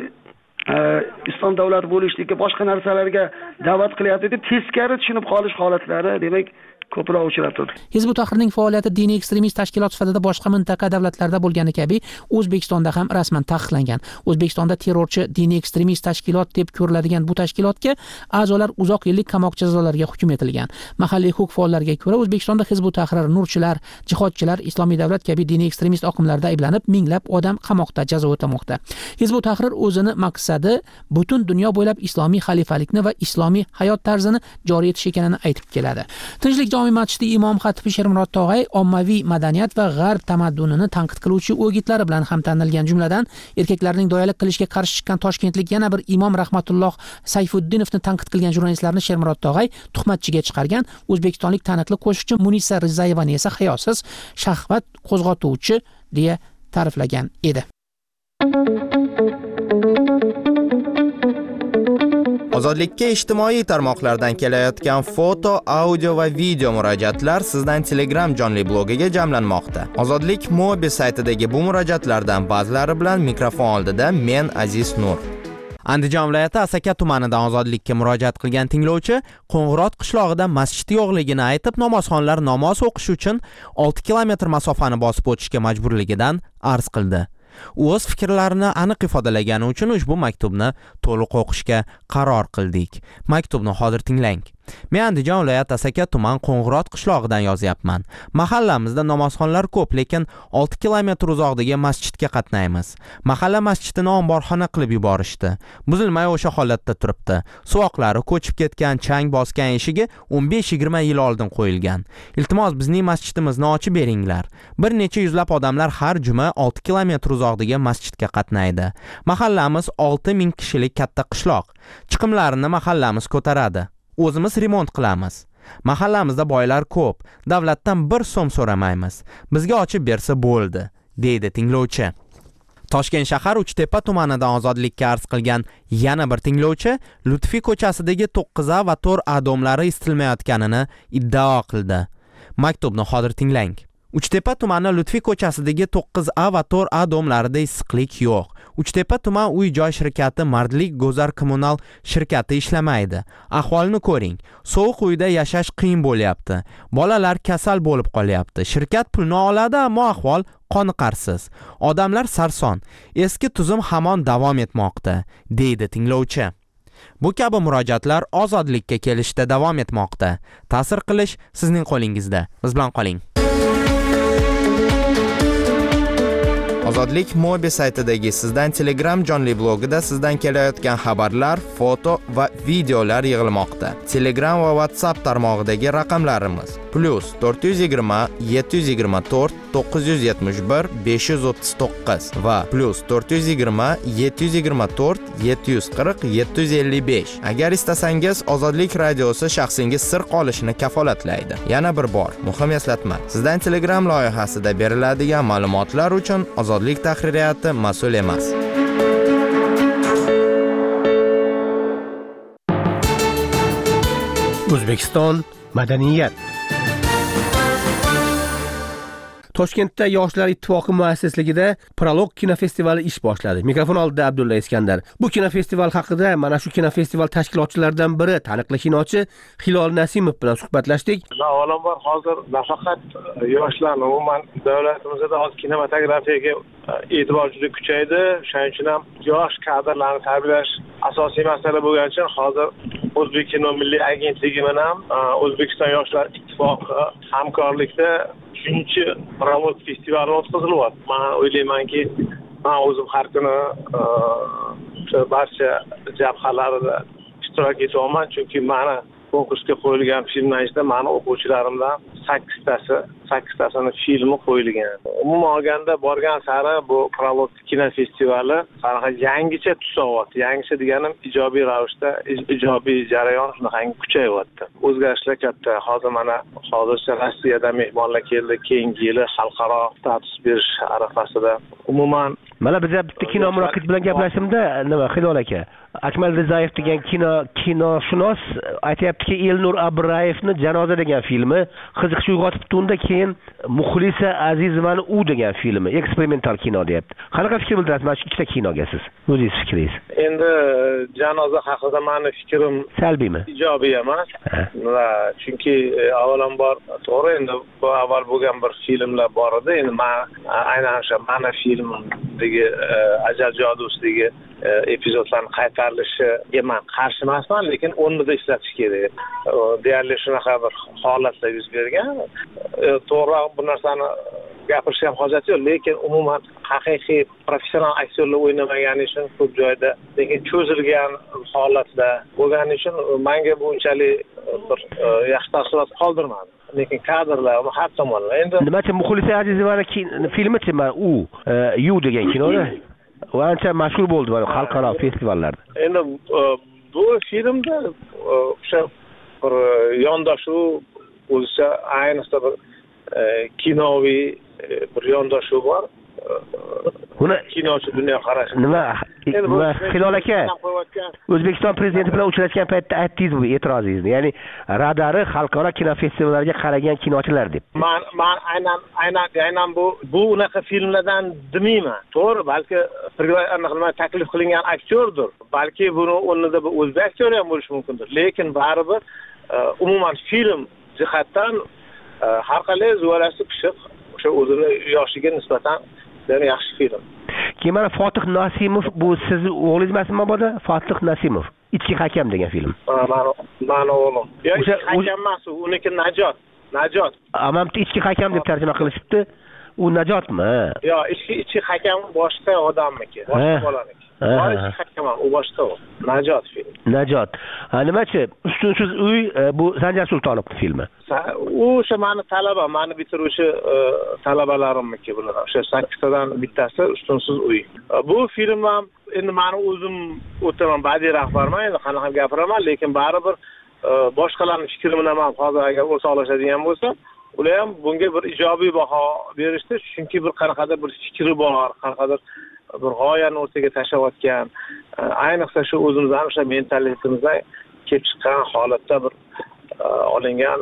islom davlati bo'lishlikka boshqa narsalarga da'vat qilyapti deb teskari tushunib qolish holatlari demak ko'proq uchrab turdi. Hizb ut-Tahrirning faoliyati diniy ekstremist tashkilot sifatida boshqa mintaqa davlatlarda bo'lgani kabi O'zbekistonda ham rasman taqiqlangan. O'zbekistonda terrorchi diniy ekstremist tashkilot deb ko'riladigan bu tashkilotga a'zolar uzoq yillik qamoq jazolariga hukm etilgan. Mahalliy huquq faollariga ko'ra O'zbekistonda Hizb ut-Tahrir, nurchilar, jihodchilar, islomiy davlat kabi diniy ekstremist oqimlarda ayblanib, minglab odam qamoqda jazo o'tamoqda. Hizb ut-Tahrir o'zini maqsadi butun dunyo bo'ylab islomiy xalifalikni va islomiy hayot tarzini joriy etish ekanini aytib keladi. Tinchlik jome masjidi imom xatibi Shermurod Tog'ay ommaviy madaniyat va g'arb tamaddunini tanqid qiluvchi o'gitlari bilan ham tanilgan, jumladan erkaklarning doyalik qilishga qarshi chiqqan toshkentlik yana bir imom Rahmatulloh Sayfuddinovni tanqid qilgan jurnalistlarni Shermurod Tog'ay tuhmatchiga chiqargan. O'zbekistonlik taniqli qo'shiqchi Munisa Rizayevani esa hayosiz, shahvat qo'zg'atuvchi deya ta'riflagan edi. Ozodlikka ijtimoiy tarmoqlardan kelayotgan foto, audio va video murojaatlar sizdan Telegram jonli blogiga jamlanmoqda. Ozodlik mobil saytidagi bu murojaatlardan ba'zilari bilan mikrofon oldida men Aziz Nur. Andijon viloyati Asaka tumanidan ozodlikka murojaat qilgan tinglovchi Qo'ng'irot qishlog'ida masjid yo'qligini aytib, namozxonlar namoz o'qish uchun 6 kilometr masofani bosib o'tishga majburligidan arz qildi. U o'z fikrlarini aniq ifodalagani uchun ushbu maktubni to'liq o'qishga qaror qildik. Maktubni hozir tinglang. Men Andijon viloyat Asaka tuman Qo'ng'irot qishlog'idan yozyapman. Mahallamizda namozxonlar ko'p, lekin 6 kilometr uzoqdagi masjidga qatnaymiz. Mahalla masjidini omborxona qilib yuborishdi. Buzilmay o'sha holatda turibdi. Suvoqlari ko'chib ketgan, chang bosgan eshigi 15-20 yil oldin qo'yilgan. Iltimos bizning masjidimizni ochib beringlar. Bir necha yuzlab odamlar har juma 6 kilometr uzoqdagi masjidga qatnaydi. Mahallamiz 6000 kishilik katta qishloq. Chiqimlarini mahallamiz ko'taradi. O'zimiz remont qilamiz. Mahallamizda boylar ko'p. Davlatdan 1 so'm so'ramaymiz. Bizga ochib bersa bo'ldi, deydi tinglovchi. Toshkent shahar Uchtepa tumanidan ozodlikka arz qilgan yana bir tinglovchi Lutfiy ko'chasidagi 9A va 4A domlari isitilmayotganini iddao qildi. Maktubni hozir tinglang. Uchtepa tumani Lutfiy ko'chasidagi 9A va 4A domlarida issiqlik yo'q. Uchtepa tuman uy-joy shirkati Mardlik Go'zar kommunal shirkati ishlamaydi. Ahvolni ko'ring. Sovuq uyda yashash qiyin bo'lyapti. Bolalar kasal bo'lib qolyapti. Shirkat pulni oladi, ammo ahvol qoniqarsiz. Odamlar sarson. Eski tuzum hamon davom etmoqda, deydi tinglovchi. Bu kabi murojaatlar ozodlikka kelishda davom etmoqda. Ta'sir qilish sizning qo'lingizda. Biz bilan qoling. Ozodlik Mobi saytidagi Sizdan Telegram jonli blogida sizdan kelayotgan xabarlar, foto va videolar yig'ilmoqda. Telegram va WhatsApp tarmog'idagi raqamlarimiz +420 724 971 539 va +420 724 740 755. Agar istasangiz, Ozodlik radiosi shaxsingiz sir qolishini kafolatlaydi. Yana bir bor, muhim eslatma. Sizdan Telegram loyihasida beriladigan ma'lumotlar uchun Ozodlik tahririyati mas'ul emas. O'zbekiston madaniyat. Toshkentda Yoshlar ittifoqi muassisligida Prolog kinofestivali ish boshladi. Mikrofon oldida Abdulla Iskandar. Bu kinofestival haqida mana shu kinofestival tashkilotchilaridan biri, taniqli kinochi Hilol Nasimov bilan suhbatlashdik. Avvalambor hozir nafaqat yoshlarni, umuman davlatimizda hozir kinematografiyaga e'tibor juda kuchaydi. Shuning uchun ham yosh kadrlarni tarbiyalash asosiy masala bo'lgani uchun hozir O'zbek kino milliy agentligi bilan O'zbekiston Yoshlar ittifoqi hamkorlikda 3-Prolog festivali o'tkazilyapti. Men o'ylaymanki, men o'zim har kuni barcha jabhalarda ishtirok etyapman, chunki meni konkursga qo'yilgan filmlar ichida meni o'quvchilarimdan 8tasini filmi qo'yilgan. Umuman olganda borgan sari bu Prolog kinofestivali qanaqa yangicha tus olyapti. Yangicha deganim ijobiy ravishda, ijobiy jarayon shunaqangi kuchayyapti. O'zgarishlar katta. Hozir mana hozircha Rossiyadan mehmonlar keldi. Keyingi yili xalqaro status berish arafasida. Umuman mana biz bitta kino muroqib bilan gaplashimda, nima Hilol aka, Akmal Rizayev degan kinoshunos aytayaptiki, Elnur Abrayevni Janoza degan filmi qiziqish uyg'otibdi. Unda keyin Muxlisa Azizovani U degan filmi eksperimental kino deyapti. Qanaqa fikr bildirasiz mana shu ikkita kinoga siz? O'zingiz fikringiz? Endi Janoza haqida meni fikrim salbiymi? Ijobiy emas. Va chunki avvalambor to'g'ri, endi bu avval bo'lgan bir filmlar bor edi. Endi men aynan o'sha mana filmdagi Ajal jodusidagi epizodlarni qaytarilishiga men qarshi emasman, lekin o'rnida ishlatish kerak. Deyarli shunaqa bir holatlar yuz bergan. To'g'riroq bu narsani gapirishga ham hojat yo'q, lekin umuman haqiqiy professional aktyorlar o'ynamagani uchun ko'p joyda, lekin cho'zilgan holatda bo'lgani uchun menga bu unchalik bir yaxshi taassurot qoldirmadi. Lekin kadrlar va har tomonlar. Endi nimacha Muxlisa Azizovani filmi-chi, U degan kinoda va ancha mashhur bo'ldi mana xalqaro festivallarda. Endi bu filmda o'sha bir yondashuv o'zicha ayniqsa bir kinoviy bir yondashuv bor. Buni kinochi dunyoqarash. Nima Hilol aka, O'zbekiston prezidenti bilan uchrashgan paytda aytdingiz bu e'tirozingizni, ya'ni radari xalqaro kinofestivallarga qaragan kinochilar deb. Men aynan bu unaqa filmlardan demayman. To'g'ri, balki anaqa taklif qilingan aktyordir. Balki buni o'rnida bir o'zbek aktyori ham bo'lishi mumkindir. Lekin baribir umuman film jihatdan har qalay zuvalasi pishiq, o'sha o'zini yoshiga nisbatan yana yaxshi film. Keyin mana Fotih Nasimov, bu sizni o'g'lingiz emasmi mabodo? Fotih Nasimov, Ichki hakam degan film. Mani o'g'lim. Ichki hakam emas, uniki Najot. Amam ichki hakam deb tarjima qilishibdi. U Najotmi? Yo'q, ichki hakam boshqa odamniki, boshqa bolaniki. Ichki hakam u boshqa u. Najot film. Najot. Nimachi? Ustunsiz uy, bu Sanjar Sultonovning filmi. U o'sha meni talaba, meni bitiruvchi talabalarimniki bular. O'sha 8tadan bittasi Ustunsiz uy. Bu film ham endi meni o'zim o'taman badiiy rahbarman, endi qanaqa gapiraman, lekin baribir boshqalarning fikrini ham hozir agar o'rtoqlashadigan bo'lsa, ular ham bunga bir ijobiy baho berishdi, chunki bir qanaqadir bir fikri bor, qanaqadir bir g'oyani o'rtaga tashlayotgan, ayniqsa shu o'zimizning o'sha mentalitimizdan kelib chiqqan holatda bir olingan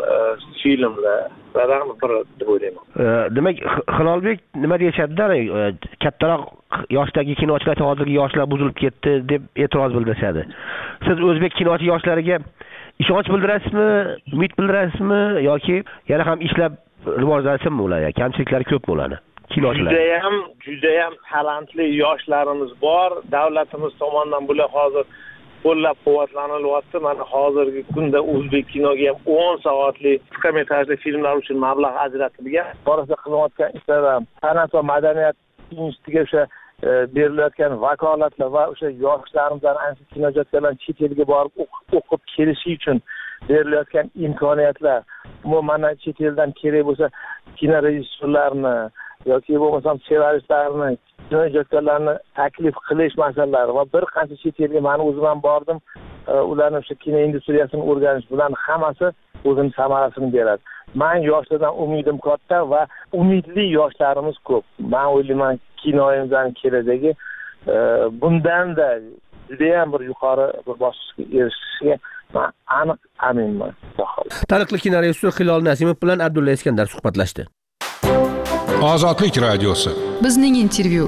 filmlardan biri deb o'ylayman. Demak, Hilolbek nima deyishadi-da, kattaroq yoshdagi kinochilar hozirgi yoshlar buzilib ketdi deb e'tiroz bildirishadi. Siz o'zbek kinochi yoshlariga ishonch bildirasizmi, umid bildirasizmi yoki yana ham ishlab rivojlansinmi ular? Kamchiliklari ko'pmi ularni? Kinochilar. Judayam talantli yoshlarimiz bor. Davlatimiz tomonidan bular hozir qo'llab-quvvatlanilyapti. Mana hozirgi kunda o'zbek kinoga ham 10 soatli qisqa metrajli filmlar uchun mablag' ajratilgan. Borasida qilayotgan ishlar ham san'at va madaniyat ustiga o'sha berilayotgan vakolatlar va o'sha yoshlarimizdan ancha kinoijodkorlar chet elga borib o'qib kelishi uchun berilayotgan imkoniyatlar, mana chet eldan kerak bo'lsa kinorejissyorlarni yoki bo'lmasam ssenaristlarni, kinoijodkorlarni taklif qilish masalalari va bir qancha chet elga meni o'zim ham bordim, ularni o'sha kino industriyasini o'rganish, bularning hammasi o'zini samarasini beradi. Men yoshlardan umidim katta va umidli yoshlarimiz ko'p. Men o'ylayman kinoimizning kelajagi bundan-da judayam bir yuqori bir bosqichga erishishiga men aniq aminman. Taniqli kinorejissyor Hilol Nasimov bilan Abdulla Iskandar suhbatlashdi. Ozodlik radiosi. Bizning intervyu.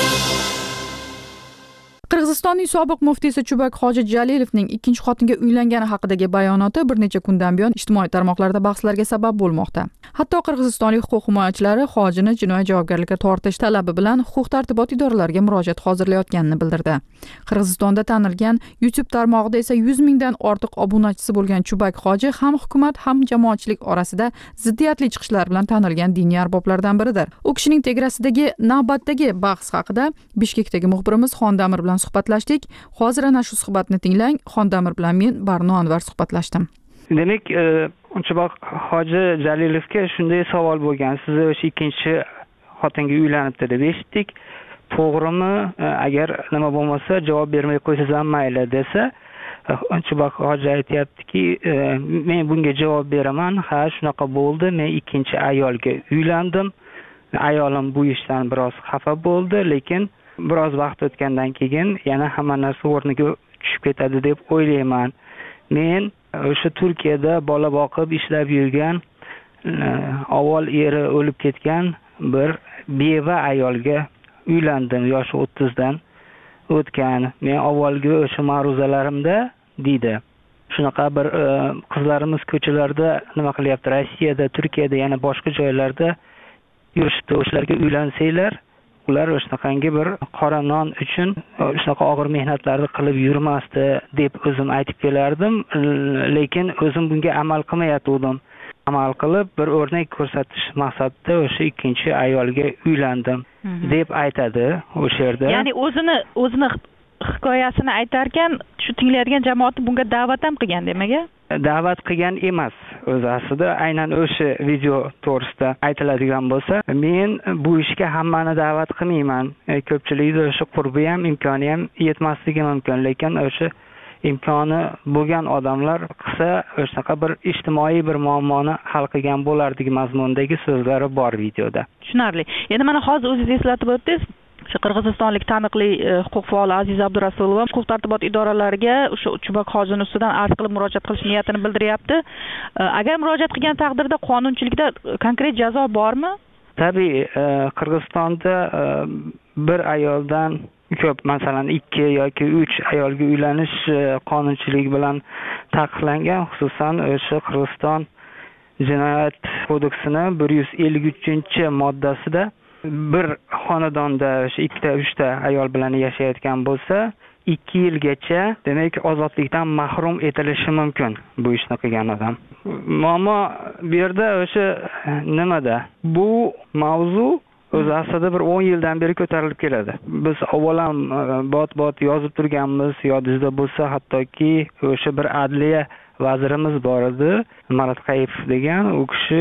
Qirg'izistonning sobiq muftiysi Chubak Hoji Jalilovning ikkinchi xotinga uylangani haqidagi bayonoti bir necha kundan buyon ijtimoiy tarmoqlarda bahslarga sabab bo'lmoqda. Hatto qirg'izistonlik huquq himoyachilari Hojini jinoiy javobgarlikka tortish talabi bilan huquq-tartibot idoralariga murojaat hozirlayotganini bildirdi. Qirg'izistonda tanilgan YouTube tarmog'ida esa 100 mingdan ortiq obunachisi bo'lgan Chubak Hoji ham hukumat ham jamoatchilik orasida ziddiyatli chiqishlar bilan tanilgan diniy arboblardan biridir. U kishining tegrasidagi navbatdagi bahs haqida Bishkekdagi muxbirimiz Xondamir bilan suhbatlashdik. Hozir ana shu suhbatni tinglang. Xondamir bilan men Barno Anvar suhbatlashdim. Demak, Chubak Hoji Jalilovga shunday savol bo'lgan. Siz o'sha ikkinchi xotinga uylanibdi deb eshitdik. To'g'rimi? Agar nima bo'lmasa javob bermay qo'ysangiz ham mayli desa, Chubak Hoji aytayaptiki, men bunga javob beraman. Ha, shunaqa bo'ldi. Men ikkinchi ayolga uylandim. Ayolim bu ishdan biroz xafa bo'ldi, lekin biroz vaqt o'tgandan keyin yana hamma narsa o'rniga tushib ketadi deb o'ylayman. Men o'sha Turkiyada bola boqib ishlab yurgan, avval eri o'lib ketgan bir beva ayolga uylandim, yoshi 30 dan o'tgan. Men avvalgi o'sha ma'ruzalarimda deydi. Shunaqa bir qizlarimiz ko'chalarda nima qilyapti? Rossiyada, Turkiyada, yana boshqa joylarda yurishdi. O'shalarga uylansanglar, ular o'shanaqangi bir qora non uchun shunaqa og'ir mehnatlarni qilib yurmasdi deb o'zim aytib kelardim, lekin o'zim bunga amal qilmayotgandim. Amal qilib bir o'rnak ko'rsatish maqsadida o'sha ikkinchi ayolga uylandim deb aytadi o'sha yerda. Ya'ni o'zini hikoyasini aytarkan, shu tinglaydigan jamoat bunga da'vat ham qilgan demak-a? Da'vat qilgan emas. O'zi aslida aynan o'sha video to'g'risida aytiladigan bo'lsa, men bu ishga hammani da'vat qilmayman. Ko'pchilikda o'sha qurbi ham, imkoni ham yetmasligi mumkin, lekin o'sha imkoni bo'lgan odamlar qilsa, o'shanaqa bir ijtimoiy bir muammoni hal qilgan bo'lardagi mazmundagi so'zlari bor videoda. Tushunarli. Endi mana hozir o'zingiz eslatib o'tdingiz. Shu qirg'izistonlik taniqli huquq faoli Aziza Abdurasulova huquq-tartibot idoralariga o'sha Chubak Hojini ustidan arz qilib murojaat qilish niyatini bildiryapti. Agar murojaat qilgan taqdirda qonunchilikda konkret jazo bormi? Tabii, Qirg'izistonda bir ayoldan ko'p, masalan 2 yoki 3 ayolga uylanish qonunchilik bilan taqiqlangan, xususan o'sha Qirg'iziston Jinoyat kodeksini 153-moddasida bir xonadonda 2-3 ta ayol bilan yashayotgan bo'lsa, 2 yilgacha demak ozodlikdan mahrum etilishi mumkin bu ishni qilgan odam. Muammo bu yerda o'sha nimada? Bu mavzu o'zi aslida bir 10 yildan beri ko'tarilib keladi. Biz avvalam bot yozib turganmiz, yodingizda bo'lsa, hattoki o'sha bir adliya vazirimiz bor edi, Marat Qayipov degan, u kishi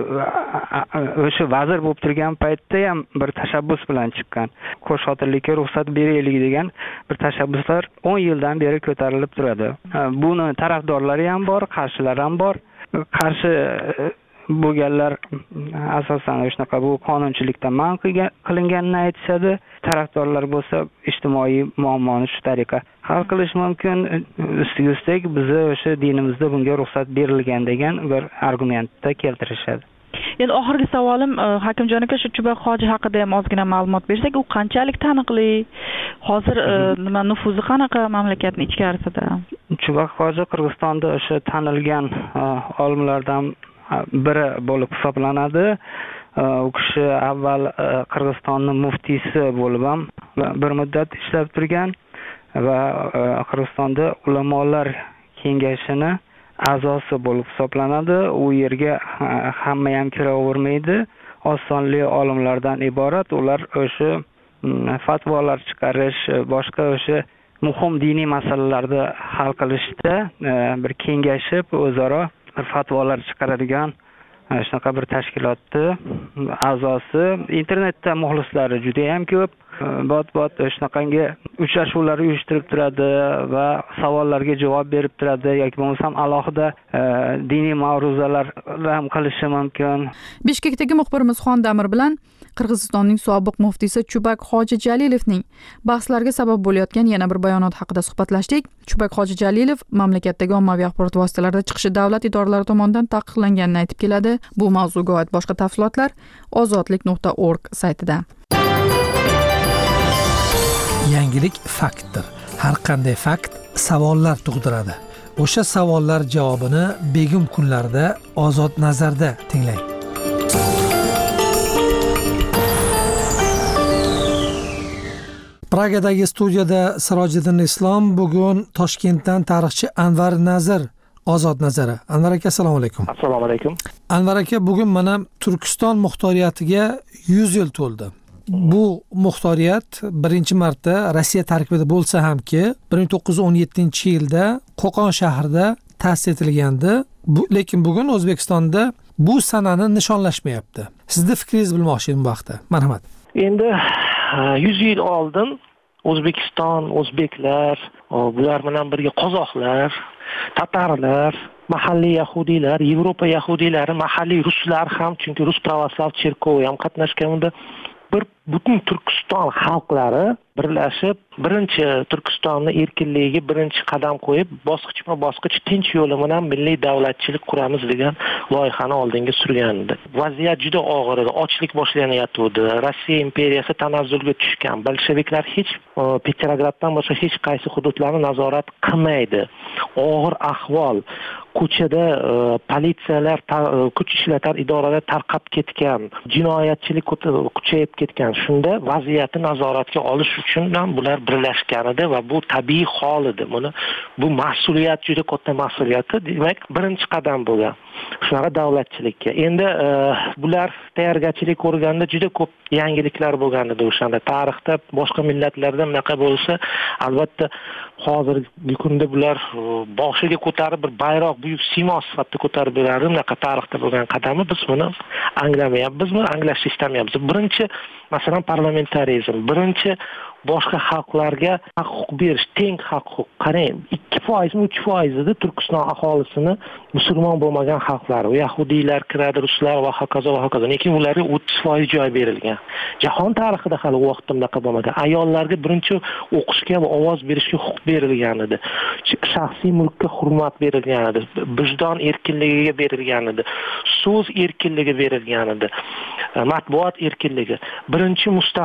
o'sha vazir bo'lib turgan paytda ham bir tashabbus bilan chiqqan. Qo'shxotinlikka ruxsat beraylik degan bir tashabbuslar 10 yildan beri ko'tarilib turadi. Buni tarafdorlari ham bor, qarshilari ham bor. Qarshi bo'lganlar asosan shunaqa bu qonunchilikda man qilinganini aytishadi. Tarafdorlar bo'lsa ijtimoiy muammoni shu tariqa hal qilish mumkin. Üstüge bize o'sha dinimizda bunga ruxsat berilgan degan bir argumentda keltirishadi. Endi oxirgi savolim Hakimjon aka, shu Chubak Hoji haqida ham ozgina ma'lumot bersak, u qanchalik taniqli? Hozir nima nufuzi qanaqa mamlakatning ichkarisida? Chubak Hoji Qirg'izistonda o'sha tanilgan olimlardan biri bo'lib hisoblanadi. U kishi avval Qirg'izistonning muftiysi bo'lib ham bir muddat ishlab turgan va Qirg'izistonda ulamolar kengashining a'zosi bo'lib hisoblanadi. U yerga hamma ham kiravermaydi. oz sonli olimlardan iborat. Ular o'sha fatvolar chiqarish, boshqa o'sha muhim diniy masalalarda hal qilishda bir kengashib o'zaro fatvolar chiqaradigan shunaqa bir tashkilotni a'zosi. Internetda muxlislari juda ham ko'p. Bot shunaqangi uchrashuvlar uyushtirib turadi va savollarga javob berib turadi yoki bo'lmasam alohida diniy ma'ruzalar ham qilishi mumkin. Bishkekdagi muxbirimiz Xon Damir bilan Qirg'izistonning sobiq muftiysi Chubak Hoji Jalilovning bahslarga sabab bo'layotgan yana bir bayonot haqida suhbatlashdik. Chubak Hoji Jalilov mamlakatdagi ommaviy axborot vositalarida chiqishi davlat idoralari tomonidan taqiqlanganini aytib keladi. Bu mavzuga oid boshqa tafsilotlar ozodlik.org saytida. Yangilik faktdir. Har qanday fakt savollar tug'diradi. O'sha savollar javobini begim kunlarda Ozod nazarda tinglang. Pragadagi studiyada Sirojiddin Islom, bugun Toshkentdan tarixchi Anvar Nazir, Ozod nazari. Anvar aka, assalomu alaykum. Assalomu alaykum. Anvar aka, bugun mana Turkiston muxtoriyatiga 100 yil to'ldi. Bu muxtoriyat birinchi marta Rossiya tarkibida bo'lsa hamki 1917-yilda Qo'qon shahrida ta'sis etilgandi. Lekin bugun O'zbekistonda bu sanani nishonlashmayapti. Sizning fikringizni bilmoqchi edim bu haqda. Marhamat. Endi 100 yil oldin O'zbekiston, o'zbeklar, bular bilan birga qozoqlar, tatarlar, mahalliy yahudiylar, Yevropa yahudiylari, mahalliy ruslar ham, chunki Rus pravoslav cherkovi ham qatnashgan unda. Butun Turkiston xalqlari birlashib, birinchi Turkistonni erkinligiga birinchi qadam qo'yib, bosqichma-bosqich tinch yo'li bilan milliy davlatchilik quramiz degan loyihani oldinga surgandi. Vaziyat juda og'ir edi, ochlik boshlanyotgandi. Rossiya imperiyasi tanazzulga tushgan. Bolsheviklar hech Petrograddan boshqa hech qaysi hududlarni nazorat qilmaydi. Og'ir ahvol. Ko'chada politsiyalar, kuch ishlatar idoralar tarqab ketgan, jinoyatchilik kuchayib ketgan. Shunda vaziyatni nazoratga olish uchun ham bular birlashgan edi va bu tabiiy hol edi. Bu mas'uliyat, juda katta mas'uliyat. Demak, birinchi qadam bo'lgan. Shunaqa davlatchilikka. Endi bular tayyorgarchilik ko'rganda juda ko'p yangiliklar bo'lgan edi o'shanda. Tarixda boshqa millatlarda bunaqa bo'lsa, albatta hozirgi kunda bular boshiga ko'tarib bir bayroq buyuk simo sifatida ko'tarib beradi. Bunaqa tarixda bo'lgan qadamni biz buni anglamayapmizmi, anglashni istamayapmiz. Birinchi, masalan, parlamentarizm. Birinchi boshqa xalqlarga haq-huquq berish, teng haq-huquq. Qarang, 2%, 3% edi Turkiston aholisini musulmon bo'lmagan xalqlar, yahudiylar kiradi, ruslar va hokazo va hokazo. Lekin ularga 30% joy berilgan. Jahon tarixida hali u vaqtda bunaqa bo'lmagan. Ayollarga birinchi o'qishga va ovoz berishga huquq berilgan edi. Shaxsiy mulkka hurmat berilgan edi. Vijdon erkinligiga berilgan edi. So'z erkinligi berilgan edi. Matbuot erkinligi. Birinchi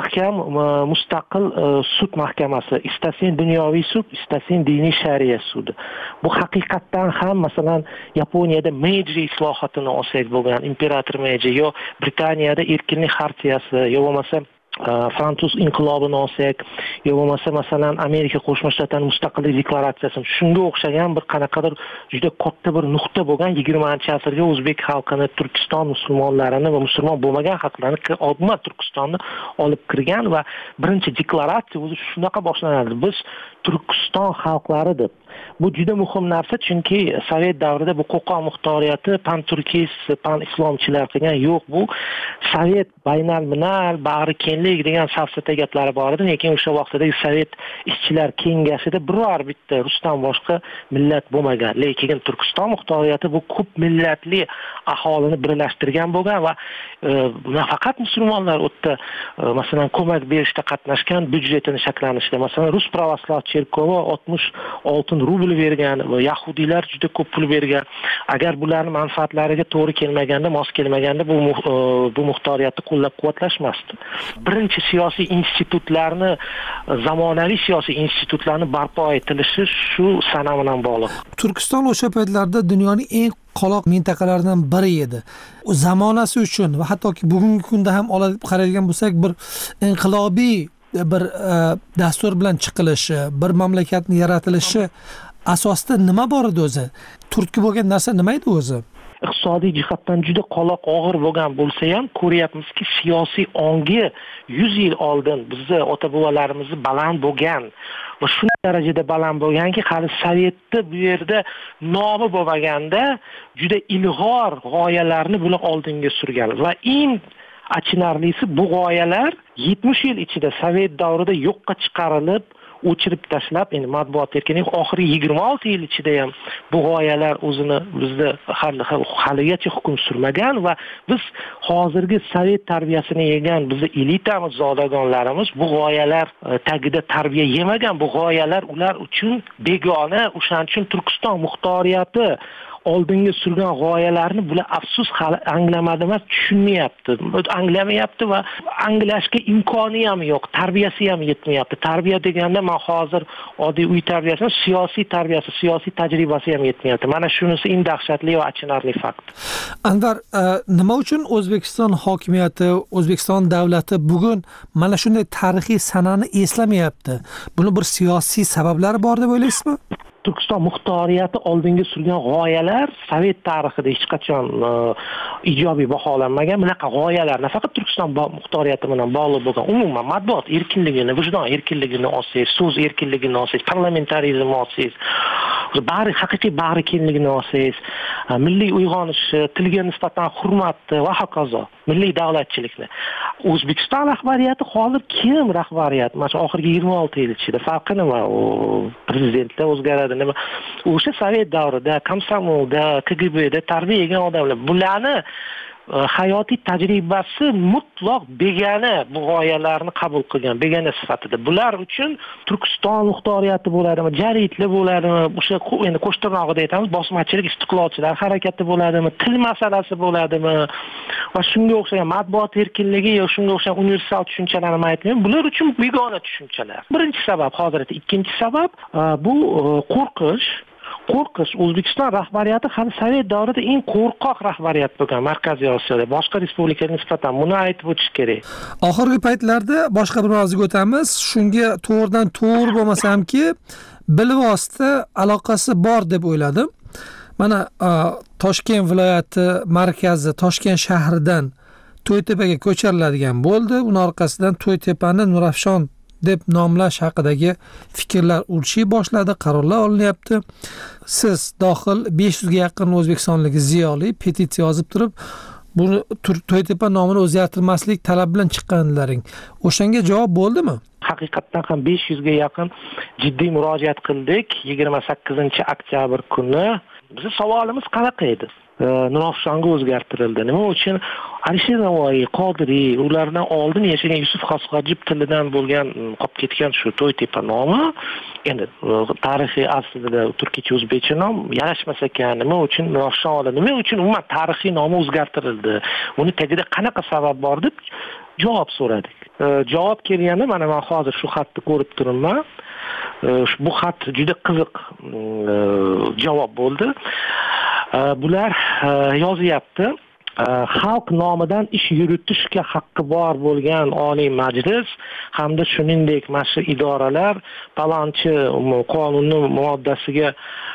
mustaqil sud mahkamasi, istasin dunyoviy sud, istasin diniy shariat sudi. Bu haqiqatdan ham masalan Yaponiyada Meiji islohotini olsak bo'lgan imperator Meiji, yo Britaniyada erkinlik xartiyasi, yo bo'lmasa Fransuz inqilobini olsak, yo bo'lmasa masalan Amerika Qo'shma Shtatlarining mustaqillik deklaratsiyasi, shunga o'xshagan bir qanaqadir juda katta bir nuqta bo'lgan 20-asrga o'zbek xalqini, Turkiston musulmonlarini va musulmon bo'lmagan xalqlarni, umuman Turkistonni olib kirgan va birinchi deklaratsiya o'zi shunaqa boshlanadi. Biz Turkiston xalqlari deb. Bu juda muhim narsa, chunki Sovet davrida bu Qo'qon muxtoriyati pan-turkist, pan-islomchilar qilgan yo'q, bu Sovet baynalminal, bag'ri kenglik degan safsata gaplari bor edi, lekin o'sha vaqtdagi Sovet ishchilar kengashida biror bitta Rusdan boshqa millat bo'lmagan. Lekin Turkiston muxtoriyati bu ko'p millatli aholini birlashtirgan bo'lgan va nafaqat musulmonlar o'tda masalan ko'mak berishda qatnashgan, byudjetini shakllanishda, masalan Rus pravoslav cherkovi 66 rubl bergan va yahudiylar juda ko'p pul bergan. Agar bularning manfaatlariga to'g'ri kelmaganda, mos kelmaganda bu muxtoriyatni qo'llab-quvvatlashmasdi. Birinchi siyosiy institutlarni, zamonaviy siyosiy institutlarni barpo etilishi shu sana bilan bog'liq. Turkiston o'sha paytlarda dunyoning eng qoloq mintaqalaridan biri edi. Zamonasi uchun va hattoki bugungi kunda ham olib qaraydigan bo'lsak, bir inqilobiy bir dastur bilan chiqilishi, bir mamlakatning yaratilishi asosida nima bor edi o'zi? Turtki bo'lgan narsa nima edi o'zi? iqtisodiy jihatdan juda qoloq og'ir bo'lgan bo'lsa ham ko'ryapmizki, siyosiy ongi 100 yil oldin bizni ota-bobolarimizni baland bo'lgan va shunday darajada baland bo'lganki, hali Sovetda bu yerda nomi bo'lmaganda juda ilg'or g'oyalarni bular oldinga surgan va eng achinarlisi bu g'oyalar 70 yil ichida Sovet davrida yo'qqa chiqarilib, o'chirib tashlab, endi matbuot erkinligi oxirgi 26 yil ichida ham bu g'oyalar o'zini bizda haligacha hukm surmagan va biz hozirgi Sovet tarbiyasini yegan bizni elitamiz, zodagonlarimiz bu g'oyalar tagida tarbiya yemagan, bu g'oyalar ular uchun begona, o'shaning uchun Turkiston muxtoriyati oldinga surgan g'oyalarni bular afsus hali anglamadi emas, tushunmayapti, anglamayapti va anglashga imkoni ham yo'q, tarbiyasi ham yetmayapti. Tarbiya deganda men hozir oddiy uy tarbiyasi, siyosiy tajribasi ham yetmayapti. Mana shunisi eng dahshatli va achinarli fakt. Anvar, nima uchun O'zbekiston hokimiyati, O'zbekiston davlati bugun mana shunday tarixiy sanani eslamayapti? Buni bir siyosiy sabablari bor deb o'ylaysizmi? Turkiston muxtoriyati oldinga surgan g'oyalar Sovet tarixida hech qachon ijobiy baholanmagan. Bunaqa g'oyalar nafaqat Turkiston muxtoriyati bilan bog'liq bo'lgan, umuman matbuot erkinligini, vijdon erkinligini olsangiz, so'z erkinligini olsangiz, parlamentarizmni olsangiz, haqiqiy bag'ri kengligi olsangiz, milliy uyg'onish, tilga nisbatan hurmatni va hokazo, milliy davlatchilikni. O'zbekiston rahbariyati hozir kim rahbariyat? Mana shu oxirgi 26 yil ichida farqi nima? Prezidentlar o'zgaradi. O'sha Sovet davrida, komsomolda, KGBda tarbiya yegan odamlar, bularni hayotiy tajribasi mutlaq begona bu g'oyalarni qabul qilgan, begona sifatida. Bular uchun Turkiston muxtoriyati bo'ladimi, jaridlar bo'ladimi, o'sha endi qo'shtirnog'ida aytamiz, bosmachilik, istiqlolchilar harakati bo'ladimi, til masalasi bo'ladimi va shunga o'xshagan matbuot erkinligi yoki shunga o'xshagan universal tushunchalarni aytmayman. Bular uchun begona tushunchalar. Birinchi sabab hozir aytdim. Ikkinchi sabab bu qo'rqish. O'zbekiston rahbariyati ham Sovet davrida eng qo'rqoq rahbariyat bo'lgan Markaziy Osiyoda, boshqa respublikaga nisbatan buni aytib o'tish kerak. Oxirgi paytlarda boshqa bir mavzuga o'tamiz. Shunga to'g'ridan to'g'ri bo'lmasa hamki, bilvosita aloqasi bor deb o'yladim. Mana Toshkent viloyati markazi Toshkent shahridan To'ytepaga ko'chiriladigan bo'ldi. Uning orqasidan To'ytepani Nurafshon deb nomlash haqidagi fikrlar urishiy boshladi, qarorlar olinyapti. Siz dohil 500 ga yaqin o'zbekistonlik ziyoli petitsiya yozib turib, buni To'ytepa nomini o'zgartirmaslik talab bilan chiqqanlaring. O'shanga javob bo'ldimi? Haqiqatan ham 500 ga yaqin jiddiy murojaat qildik. 28-oktyabr kuni bizning savolimiz qanaqa edi? Nurafshonga o'zgartirildi. Nima uchun? Alisher Navoiy, Qodiriy, ulardan oldin yashagan Yusuf Xosxojib tilidan bo'lgan qolib ketgan shu To'ytepa nomi, endi tarixiy aslida turkicha o'zbekcha nom yarashmas ekan. Nima uchun Nurafshon oldi? Nima uchun umuman tarixiy nomi o'zgartirildi? Buni tagida qanaqa sabab bor deb javob so'radik. Javob kelganda mana men hozir shu xatni ko'rib turibman. Bu xat juda qiziq javob bo'ldi. Bular yozyapti. Xalq nomidan ish yuritishga haqqi bor bo'lgan Oliy Majlis hamda shuningdek mas'ul idoralar palonchi qonunning moddasiga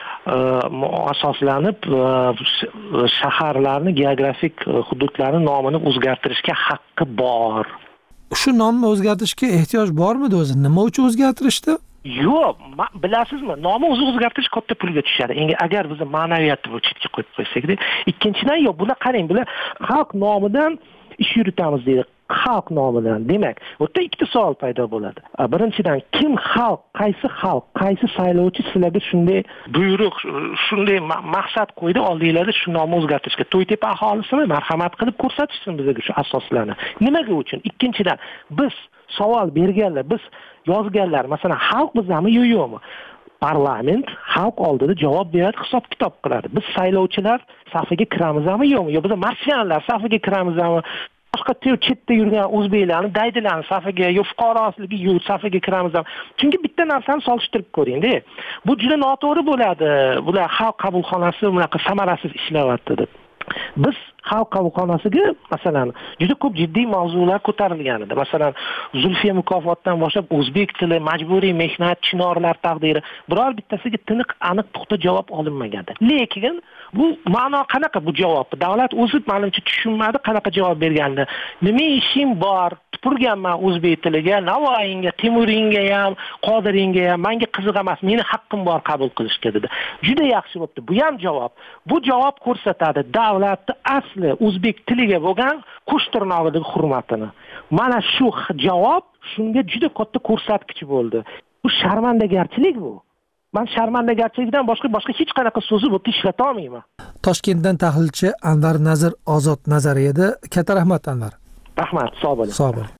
asoslanib shaharlarni, geografik hududlarning nomini o'zgartirishga haqqi bor. Shu nomni o'zgartirishga ehtiyoj bormidi o'zi? Nima uchun o'zgartirishdi? Yo'q, bilasizmi, nomni o'zgartirish katta pulga tushadi. Endi agar biz ma'naviyatni bu chetga qo'yib qo'ysak-da, ikkinchidan yo'q, buni qarang, bular xalq nomidan ish yuritamiz deydi. Xalq nomidan. Demak, bu yerda ikkita savol paydo bo'ladi. Birinchidan, kim xalq, qaysi saylovchi sizlarga shunday buyruq, shunday maqsad qo'ydi oldinglarda shu nomni o'zgartirishga? To'ytepa aholisimi marhamat qilib ko'rsatishsin bizga shu asoslarni. Nimaga uchun? Ikkinchidan, biz savol berganlar, biz yozganlar, masalan, xalq bizami yo'qmi? Parlament xalq oldida javob beradi, hisob-kitob qiladi. Biz saylovchilar safiga kiramizmi yo'qmi? Yo biz marsyanlar safiga kiramizmi? Boshqa chetda yurgan o'zbeklarni, daydilarni safiga, yo fuqarosligi yurt safiga kiramizmi? Chunki bitta narsani solishtirib ko'ring-da. Bu juda noto'g'ri bo'ladi. Bular xalq qabulxonasi bunaqa samarasiz ishlayapti deb. Biz xalq qabulxonasiga masalan juda ko'p jiddiy mavzular ko'tarilgan edi. Masalan, Zulfiya mukofotidan boshlab o'zbek tili, majburiy mehnat, chinorlar taqdiri biror bittasiga tiniq aniq puxta javob olinmagandi. Lekin bu ma'no qanaqa bu javob? Davlat o'zi menimcha tushunmadi qanaqa javob berganini. Nima ishim bor? Tupurganman o'zbek tiliga, Navoiyga, Temuringa ham, Qodiringa ham, menga qiziq emas, meni haqqim bor qabul qilishga dedi. Juda yaxshi bo'pti. Bu ham javob. Bu javob ko'rsatadi davlatning asli o'zbek tiliga bo'lgan qush tirnog'idagi hurmatini. Mana shu javob shunga juda katta ko'rsatkich bo'ldi. Bu sharmandagarchilik bu. Men sharmandagarchilikdan boshqa hech qanaqa so'zni bu ishlata olmayman. Toshkentdan tahlilchi Anvar Nazir Ozod nazari edi. Katta rahmat Anvar. Rahmat, sog' bo'ling. Sog' bo'ling.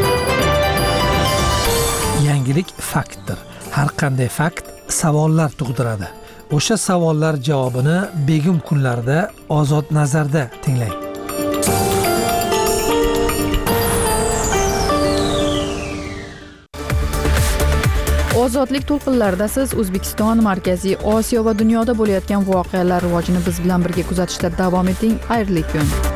Yangilik faktdir. Har qanday fakt savollar tug'diradi. O'sha savollar javobini begim kunlarda Ozod nazarda tinglang. Ozodlik to'lqinlarida siz O'zbekiston, Markaziy Osiyo va dunyoda bo'layotgan voqealar rivojini biz bilan birga kuzatishda davom eting. Xayrli kun.